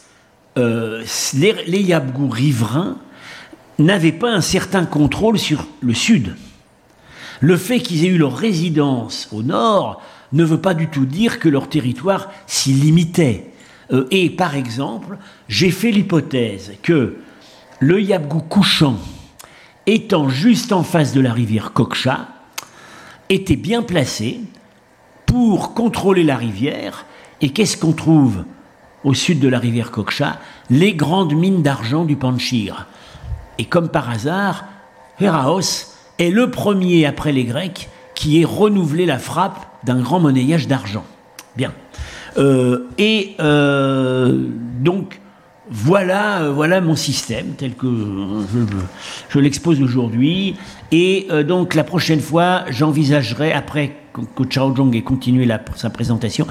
les Yabgu riverains n'avaient pas un certain contrôle sur le sud. Le fait qu'ils aient eu leur résidence au nord ne veut pas du tout dire que leur territoire s'y limitait. Et par exemple, j'ai fait l'hypothèse que le Yabgu couchant, étant juste en face de la rivière Koksha, était bien placé pour contrôler la rivière. Et qu'est-ce qu'on trouve au sud de la rivière Koksha? Les grandes mines d'argent du Panchir. Et comme par hasard, Héraos est le premier après les Grecs qui ait renouvelé la frappe d'un grand monnayage d'argent. Bien. Donc, voilà mon système tel que je l'expose aujourd'hui. Et donc la prochaine fois, j'envisagerai, après que Chao Zhong ait continué sa présentation,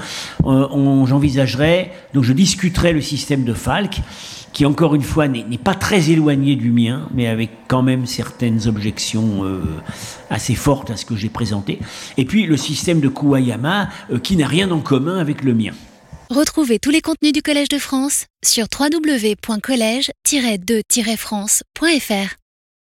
je discuterai le système de Falk, qui encore une fois n'est pas très éloigné du mien, mais avec quand même certaines objections assez fortes à ce que j'ai présenté. Et puis le système de Kuwayama, qui n'a rien en commun avec le mien. Retrouvez tous les contenus du Collège de France sur www.collège-2-france.fr.